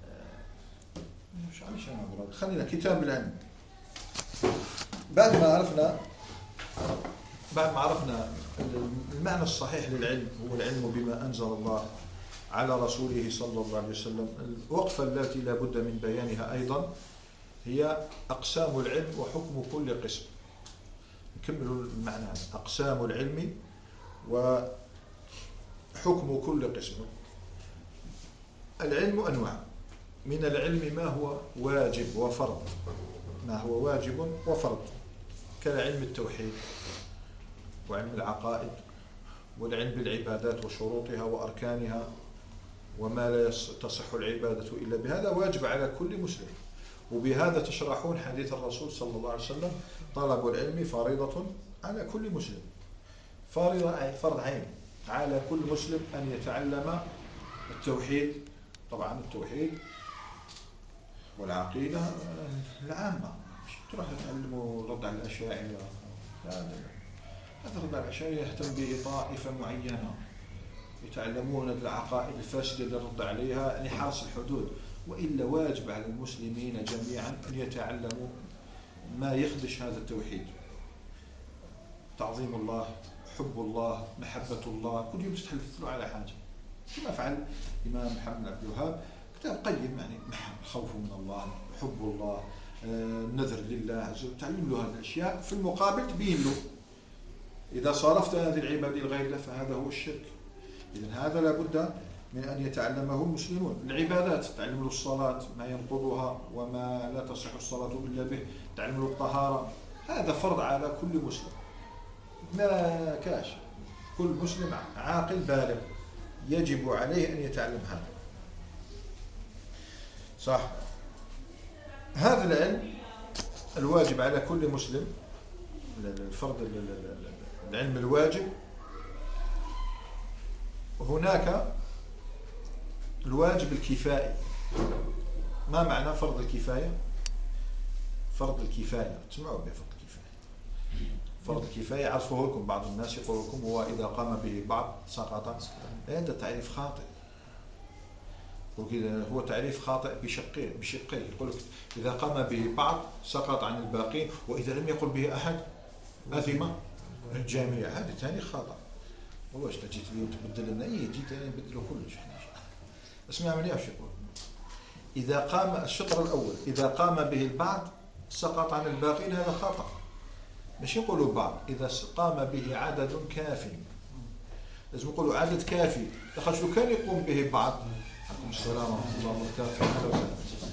مش علاش أنا أقرأ، خلينا كتاب العلم. بعد ما عرفنا بعد ما عرفنا المعنى الصحيح للعلم، هو العلم بما أنزل الله على رسوله صلى الله عليه وسلم. الوقفة التي لا بد من بيانها أيضا هي أقسام العلم وحكم كل قسم. نكمل المعنى هذا: أقسام العلم وحكم كل قسم. العلم أنواع. من العلم ما هو واجب وفرض، ما هو واجب وفرض، كالعلم التوحيد وعلم العقائد والعلم بالعبادات وشروطها وأركانها وما لا تصح العبادة إلا بهذا، واجب على كل مسلم. وبهذا تشرحون حديث الرسول صلى الله عليه وسلم: طلب العلم فريضة على كل مسلم. فريضة أي فرض عين على كل مسلم أن يتعلم التوحيد، طبعا التوحيد والعقيدة العامة، مش تروح تعلموا رد على الأشاعرة. لا لا لا، هذا رد على الأشاعرة يهتم به طائفة معينة، يتعلمون العقائد الفاسدة اللي رد عليها يعني حرص الحدود. وإلا واجب على المسلمين جميعا أن يتعلموا ما يخدش هذا التوحيد: تعظيم الله، حب الله، محبة الله. كل يوم تتحدثوا على حاجة، كما فعل الإمام محمد بن عبد الوهاب، كتاب قيم يعني: الخوف من الله، حب الله، النذر لله عز وجل. تعلم له هذه الأشياء، في المقابل تبين له إذا صرفت هذه العبادة لغير الله فهذا هو الشرك. إذن هذا لابد من أن يتعلمه المسلمون. العبادات، تعلم له الصلاة، ما ينقضها وما لا تصح الصلاة إلا به، تعلم له الطهارة. هذا فرض على كل مسلم، ما كاش. كل مسلم عاقل بالغ يجب عليه أن يتعلم هذا. صح؟ هذا العلم الواجب على كل مسلم، الفرض العلم الواجب. هناك الواجب الكفائي. ما معنى فرض الكفاية؟ فرض الكفاية تسمعوا به. فرض الكفاية فرض الكفاية عرفوه لكم بعض الناس، يقول لكم هو إذا قام به بعض سقط. هذا تعريف خاطئ، هو تعريف خاطئ بشقين بشقين يقول لك إذا قام به بعض سقط عن الباقين، وإذا لم يقل به أحد أثم الجميع. هذا ثاني خطأ. واش جيت اليوم تبدل لنا؟ إيه جيت أنا نبدلوا كلش. اسمع مني ايش يقول: إذا قام الشطر الأول إذا قام به البعض سقط عن الباقين. هذا خطأ، مش يقولوا بعض. إذا قام به عدد كافي، لازم يقولوا عدد كافي. لخاطر لو كان يقوم به بعض، عليكم السلام ورحمة الله وبركاته،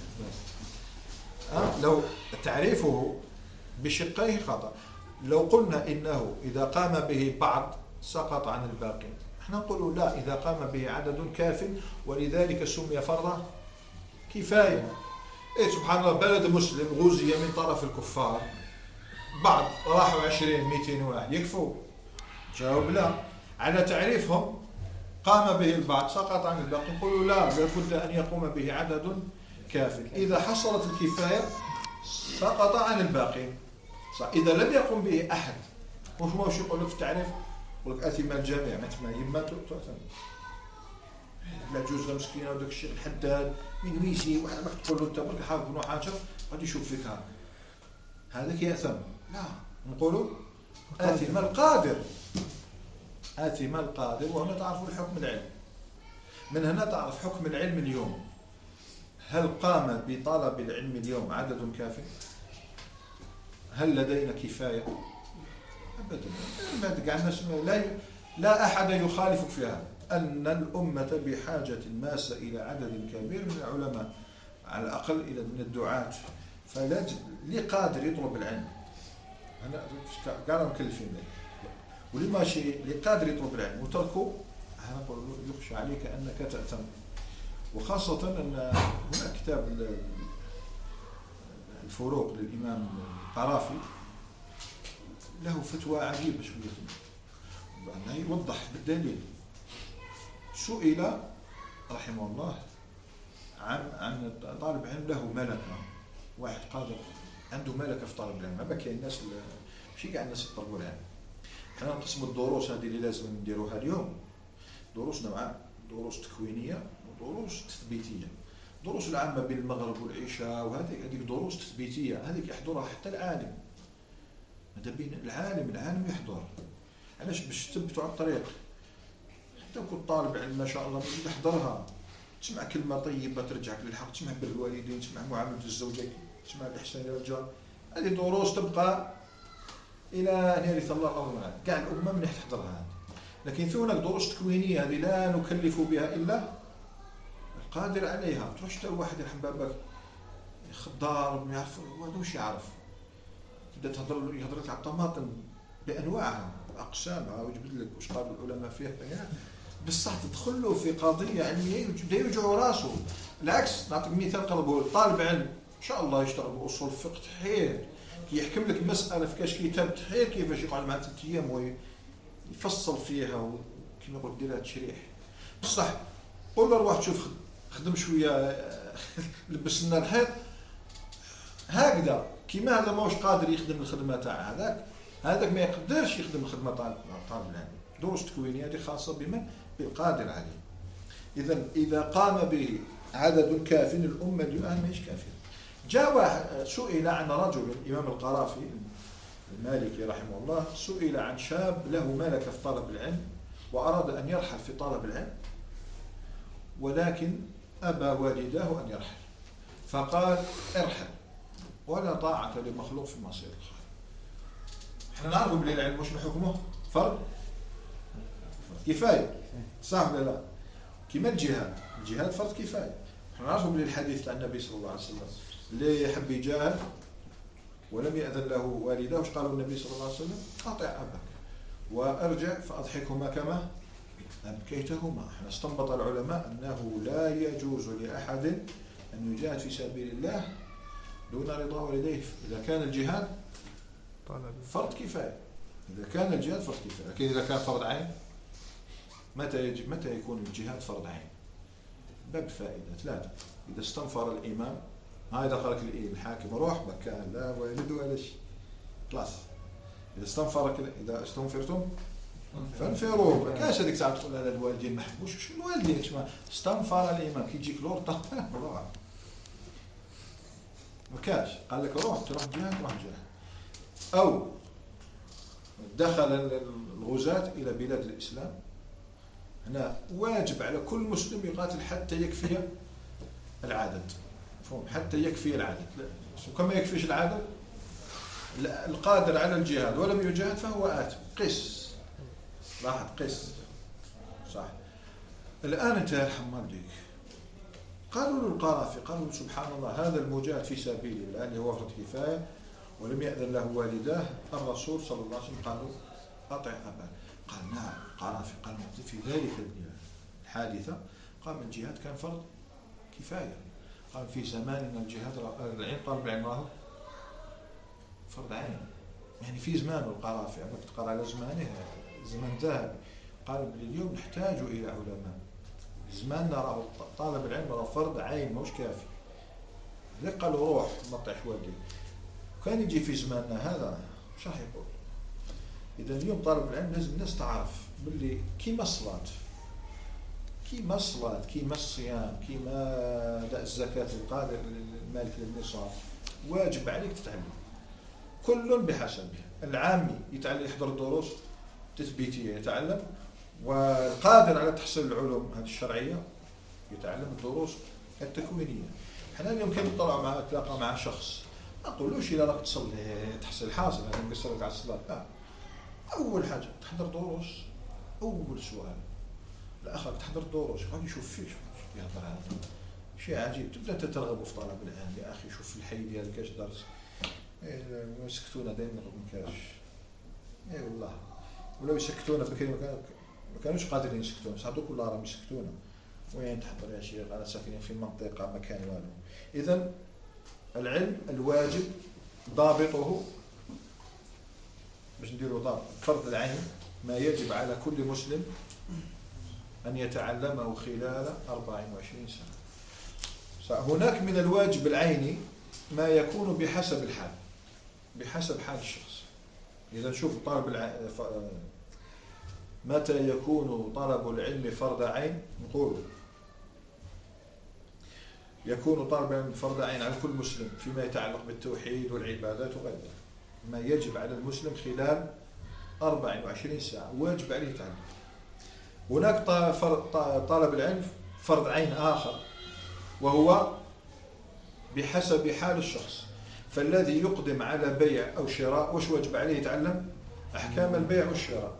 أه؟ لو تعريفه بشقيه خطأ. لو قلنا إنه إذا قام به بعض سقط عن الباقين، احنا نقول لا، إذا قام به عدد كاف، ولذلك سمي فرض كفاية. إيه سبحان الله، بلد مسلم غزي من طرف الكفار، بعض راحوا عشرين مئتين واحد، يكفوا؟ جاوب لا. على تعريفهم قام به البعض سقط عن الباقي، نقولوا لا، لابد أن يقوم به عدد كاف. إذا حصلت الكفاية سقط عن الباقي. إذا لم يقم به أحد، وش ما وش يقول لك في التعريف؟ يقول لك أثم الجميع، ما تسمى يما تؤثم. لا جوز مسكينة وداك الشيخ الحداد من ويسي، واحد ما تقول له أنت برك حاول بنو حاجة غادي يشوف فيك هذا هذاك يأثم. لا، نقولوا آثم القادر، آثم القادر. وهنا تعرفوا الحكم العلم. من هنا تعرف حكم العلم اليوم. هل قام بطلب العلم اليوم عدد كافي؟ هل لدينا كفاية؟ أبدا. بعد قاعد نسمع لا لا أحد يخالفك في هذا، أن الأمة بحاجة ماسة إلى عدد كبير من العلماء، على الأقل إلى من الدعاة. فلا لي قادر يطلب العلم، أنا قالوا مكلفين ولي ماشي لي قادر يطلب العلم وتركوا، أنا أقول يخشى عليك أنك تأثم. وخاصة أن هناك كتاب الفروق للإمام القرافي له فتوى عجيبة شوية، يوضح بالدليل. سئل رحمه الله عن عن طالب علم له ملكة، واحد قادر عنده ملكة في طلب العلم. ما كاين الناس ماشي كاع الناس يطلبوا العلم. حنا نقسموا الدروس هذه اللي لازم نديروها اليوم دروس نوعان، دروس تكوينية ودروس تثبيتية. الدروس العامة بين المغرب والعشاء وهذه هذيك دروس تثبيتية، هذيك يحضرها حتى العالم. هذا بين العالم العالم يحضر. علاش؟ باش تثبتوا على الطريق. حتى كل طالب علم ما شاء الله يحضرها، تسمع كلمة طيبة ترجعك للحق، تسمع بر الوالدين، تسمع معاملة الزوجة، تسمع الإحسان إلى الجار. هذه دروس تبقى إلى أن يرث الله الأرض والسماوات. كاع الأمة من تحضرها هذه. لكن في هناك دروس تكوينية هذه لا نكلف بها إلا القادر عليها. تروح حتى واحد يرحم بابك خضار ما يعرف هذا واش يعرف. تبدا تهضر يهضر لك على الطماطم بأنواعها أقسامها ويجبد لك واش قالوا العلماء فيها يعني. بصح تدخل له في قضية علمية يبدا يوجعوا راسه. العكس، نعطيك مثال قربه. طالب علم إن شاء الله يشتغل بأصول الفقه تحير، كي يحكم لك مسألة في كاش كتاب تحير كيفاش يقعد معها ثلاث أيام ويفصل فيها وكما يقول ديرها تشريح. بصح قول له روح تشوف خدم شوية لبس لنا الحيط هكذا. كيما هذا ماهوش قادر يخدم الخدمة تاع هذاك، هذاك ما يقدرش يخدم الخدمة تاع طالب العلم. دروس تكوينية هذه خاصة بمن؟ بالقادر عليه. إذا إذا قام به عدد كاف الأمة الآن ماهيش كافية. جاء واحد سئل عن رجل، الإمام القرافي المالكي رحمه الله سئل عن شاب له ملكة في طلب العلم وأراد أن يرحل في طلب العلم، ولكن أبى والداه أن يرحل، فقال ارحل ولا طاعة لمخلوق في معصية الخالق. احنا نعرف بلي العلم واش حكمه؟ فرض كفاية، صح ولا لا؟ كما الجهاد، الجهاد فرض كفاية. احنا نعرف بلي الحديث تاع النبي صلى الله عليه وسلم اللي يحب يجاهد ولم يأذن له والداه، واش قالوا النبي صلى الله عليه وسلم؟ أطع أباك وأرجع فأضحكهما كما أبكيتهما. احنا استنبط العلماء أنه لا يجوز لأحد أن يجاهد في سبيل الله دون رضا والديه إذا كان الجهاد فرض كفاية. إذا كان الجهاد فرض كفاية، لكن إذا كان فرض عين متى يجب متى يكون الجهاد فرض عين؟ باب فائدة ثلاثة. إذا استنفر الإمام، هذا قال لك الحاكم روح مكان لا والد ولا شيء خلاص. إذا استنفرك إذا استنفرتم فانفروا. ما كاش هذيك ساعة تقول هذا الوالدين ما حبوش. شو الوالدين؟ شما استنفر الإمام كي يجيك لور طهر روح. ما كاش قال لك روح تروح جهاد روح جهاد. أو دخل الغزاة إلى بلاد الإسلام، هنا واجب على كل مسلم يقاتل حتى يكفي العدد. مفهوم؟ حتى يكفي العدد. وكما يكفيش العدد القادر على الجهاد ولم يجاهد فهو آثم. قس لاحظ قس صح. الآن انت يرحم والديك قالوا له القرافي قالوا له سبحان الله هذا المجاهد في سبيل الله اللي هو فرض كفاية ولم يأذن له والداه، الرسول صلى الله عليه وسلم قالوا أطع أباك. قال نعم. القرافي قال في ذلك الحادثة قام الجهاد كان فرض كفاية. قال في زماننا الجهاد العين طالب العلم راهو فرض عين. يعني في زمانه القرافي عندك تقرأ على زمانه زمان ذهبي. قال اليوم نحتاج إلى علماء. زماننا راهو طالب العلم راهو فرض عين مش كافي. لذلك قالوا روح ما طيح والديك. كان يجي في زماننا هذا مش راح يقول. إذا اليوم طالب العلم لازم الناس تعرف باللي كيما الصلاة كيما الصلاة كيما الصيام كيما الزكاة القادر المالك للنصاب واجب عليك تتعلم كل بحسبه. العامي يتعلم يحضر دروس تثبيتية يتعلم، والقادر على تحصيل العلوم هذه الشرعية يتعلم الدروس التكوينية. احنا اليوم كي نطلع مع تلاقى مع شخص ما نقولوش إذا راك تصلي تحصيل حاصل هذا نقصرك على الصلاة. لا، أول حاجة تحضر دروس. أول سؤال الأخ تحضر دروس غادي يشوف فيه شو يهضر هذا شيء عجيب. تبدأ تترغب في طلب العلم. يا أخي شوف في الحي ديالك كاش درس يسكتونا دائما ما كاش. اي والله ولو يسكتونا في كلمة ما كانوش قادرين يسكتونا بصح دوك والله راهم يسكتونا. وين تحضر يا شيخ أنا ساكنين في منطقة ما كان والو. إذن العلم الواجب ضابطه باش نديروا ضابط فرض العين ما يجب على كل مسلم أن يتعلمه خلال أربع وعشرين سنة. هناك من الواجب العيني ما يكون بحسب الحال، بحسب حال الشخص. إذا نشوف طالب الع... متى يكون طلب العلم فرض عين؟ نقول يكون طلب العلم فرض عين على كل مسلم فيما يتعلق بالتوحيد والعبادات وغيرها، ما يجب على المسلم خلال أربع وعشرين ساعة واجب عليه يتعلم. هناك طلب العلم فرض عين آخر وهو بحسب حال الشخص، فالذي يقدم على بيع أو شراء وش واجب عليه يتعلم؟ أحكام البيع والشراء.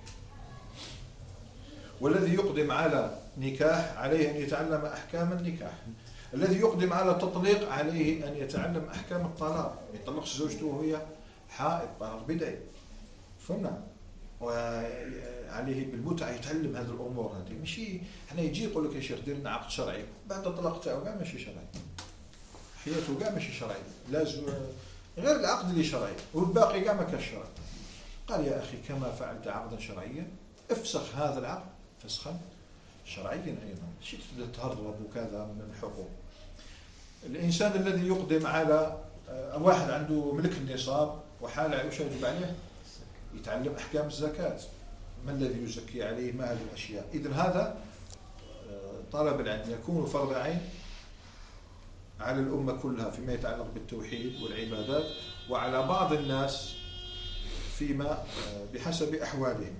والذي يقدم على نكاح عليه أن يتعلم أحكام النكاح. الذي يقدم على تطليق عليه أن يتعلم أحكام الطلاق، يطلقش زوجته وهي حائض، طلاق بدعي، فهمنا؟ وعليه بالمتعة يتعلم هذه الأمور هذه. مشي احنا يجي يقول لك يا شيخ دير لنا عقد شرعي بعد الطلاق تاعو كاع ماشي شرعي، حياته كاع ماشي شرعي، لازم غير العقد اللي شرعي والباقي كاع ما كاش شرعي. قال يا أخي كما فعلت عقدا شرعيا افسخ هذا العقد فسخا شرعيا أيضا، شي تهرب وكذا من الحقوق. الإنسان الذي يقدم على واحد عنده ملك النصاب وحال وش يجب عليه؟ يتعلم أحكام الزكاة، ما الذي يزكي عليه، ما هذه الأشياء. إذن هذا طلب العلم يكون فرض عين على الأمة كلها فيما يتعلق بالتوحيد والعبادات، وعلى بعض الناس فيما بحسب أحوالهم.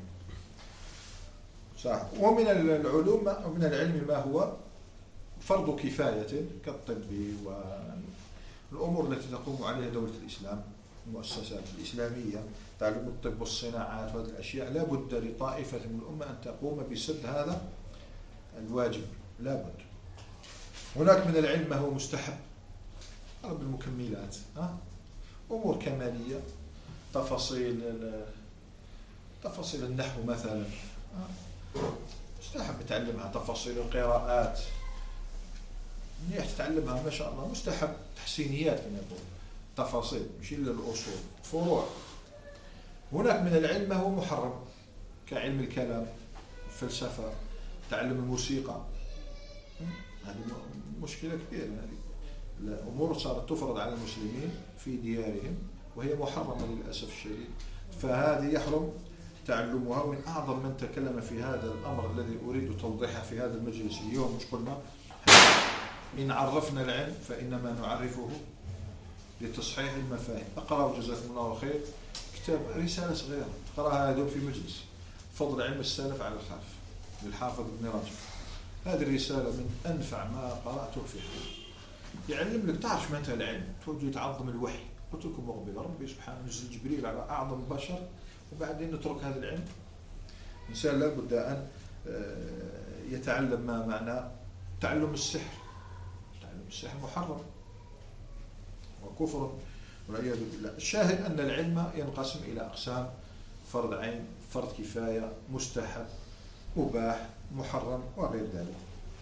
صح. ومن العلوم ومن العلم ما هو فرض كفاية كالطب والأمور التي تقوم عليها دولة الإسلام، المؤسسات الإسلامية، تعلم الطب والصناعات وهذه الأشياء، لا بد لطائفة من الأمة أن تقوم بسد هذا الواجب، لا بد. هناك من العلم ما هو مستحب، طلب المكملات، أمور كمالية، تفاصيل تفاصيل النحو مثلا مستحب تعلمها، تفاصيل القراءات منيح تتعلمها ما شاء الله، مستحب، تحسينيات كما يقول، تفاصيل مش إلا الأصول، فروع. هناك من العلم ما هو محرم كعلم الكلام، الفلسفة، تعلم الموسيقى، هذه مشكلة كبيرة. هذه الأمور صارت تفرض على المسلمين في ديارهم وهي محرمة للأسف الشديد، فهذه يحرم تعلمها. ومن أعظم من تكلم في هذا الأمر الذي أريد توضيحه في هذا المجلس اليوم، مش قلنا إن عرفنا العلم فإنما نعرفه لتصحيح المفاهيم. أقرأوا جزاكم الله خير كتاب رسالة صغيرة تقرأها هذا في مجلس، فضل علم السلف على الخلف للحافظ ابن رجب. هذه الرسالة من أنفع ما قرأته في حياتي، يعلم لك تعرف متى العلم، توجد تعظم الوحي. قلت لكم مقبل ربي سبحانه نزل جبريل على أعظم البشر وبعدين نترك هذا العلم. الإنسان لابد أن يتعلم ما معنى تعلم السحر. تعلم السحر محرم وكفر والعياذ بالله. الشاهد أن العلم ينقسم إلى أقسام: فرض عين، فرض كفاية، مستحب، مباح، محرم وغير ذلك.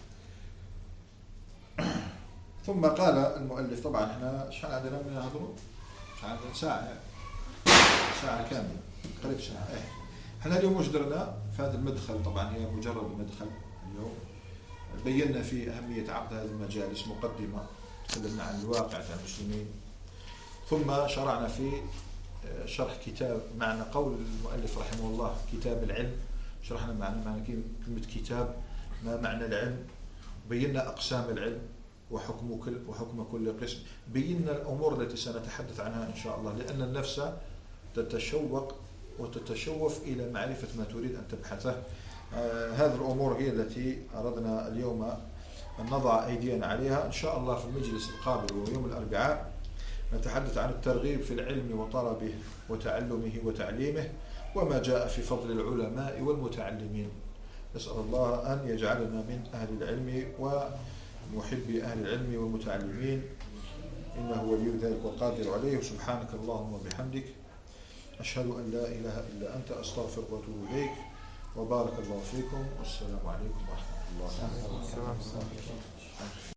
ثم قال المؤلف، طبعا احنا شحال عندنا من نهضروا؟ شحال عندنا؟ ساعة يعني. ساعة كاملة قريب ساعة. ايه احنا اليوم وش درنا في هذا المدخل؟ طبعا هي مجرد مدخل اليوم، بينا فيه أهمية عقد هذه المجالس، مقدمة تكلمنا عن الواقع تاع المسلمين، ثم شرعنا في شرح كتاب معنى قول المؤلف رحمه الله كتاب العلم، شرحنا معنى معنى كلمة كتاب، ما معنى العلم، بينا أقسام العلم وحكم كل وحكم كل قسم، بينا الأمور التي سنتحدث عنها إن شاء الله، لأن النفس تتشوق وتتشوف إلى معرفة ما تريد أن تبحثه. آه هذه الأمور هي التي أردنا اليوم أن نضع أيدينا عليها. إن شاء الله في المجلس القابل ويوم الأربعاء نتحدث عن الترغيب في العلم وطلبه وتعلمه وتعليمه، وما جاء في فضل العلماء والمتعلمين. نسأل الله أن يجعلنا من أهل العلم ومحبي أهل العلم والمتعلمين، إنه ولي ذلك وقادر عليه. سبحانك اللهم وبحمدك، أشهد أن لا إله إلا أنت، أستغفرك وأتوب إليك، وبارك الله فيكم، والسلام عليكم ورحمة الله وبركاته.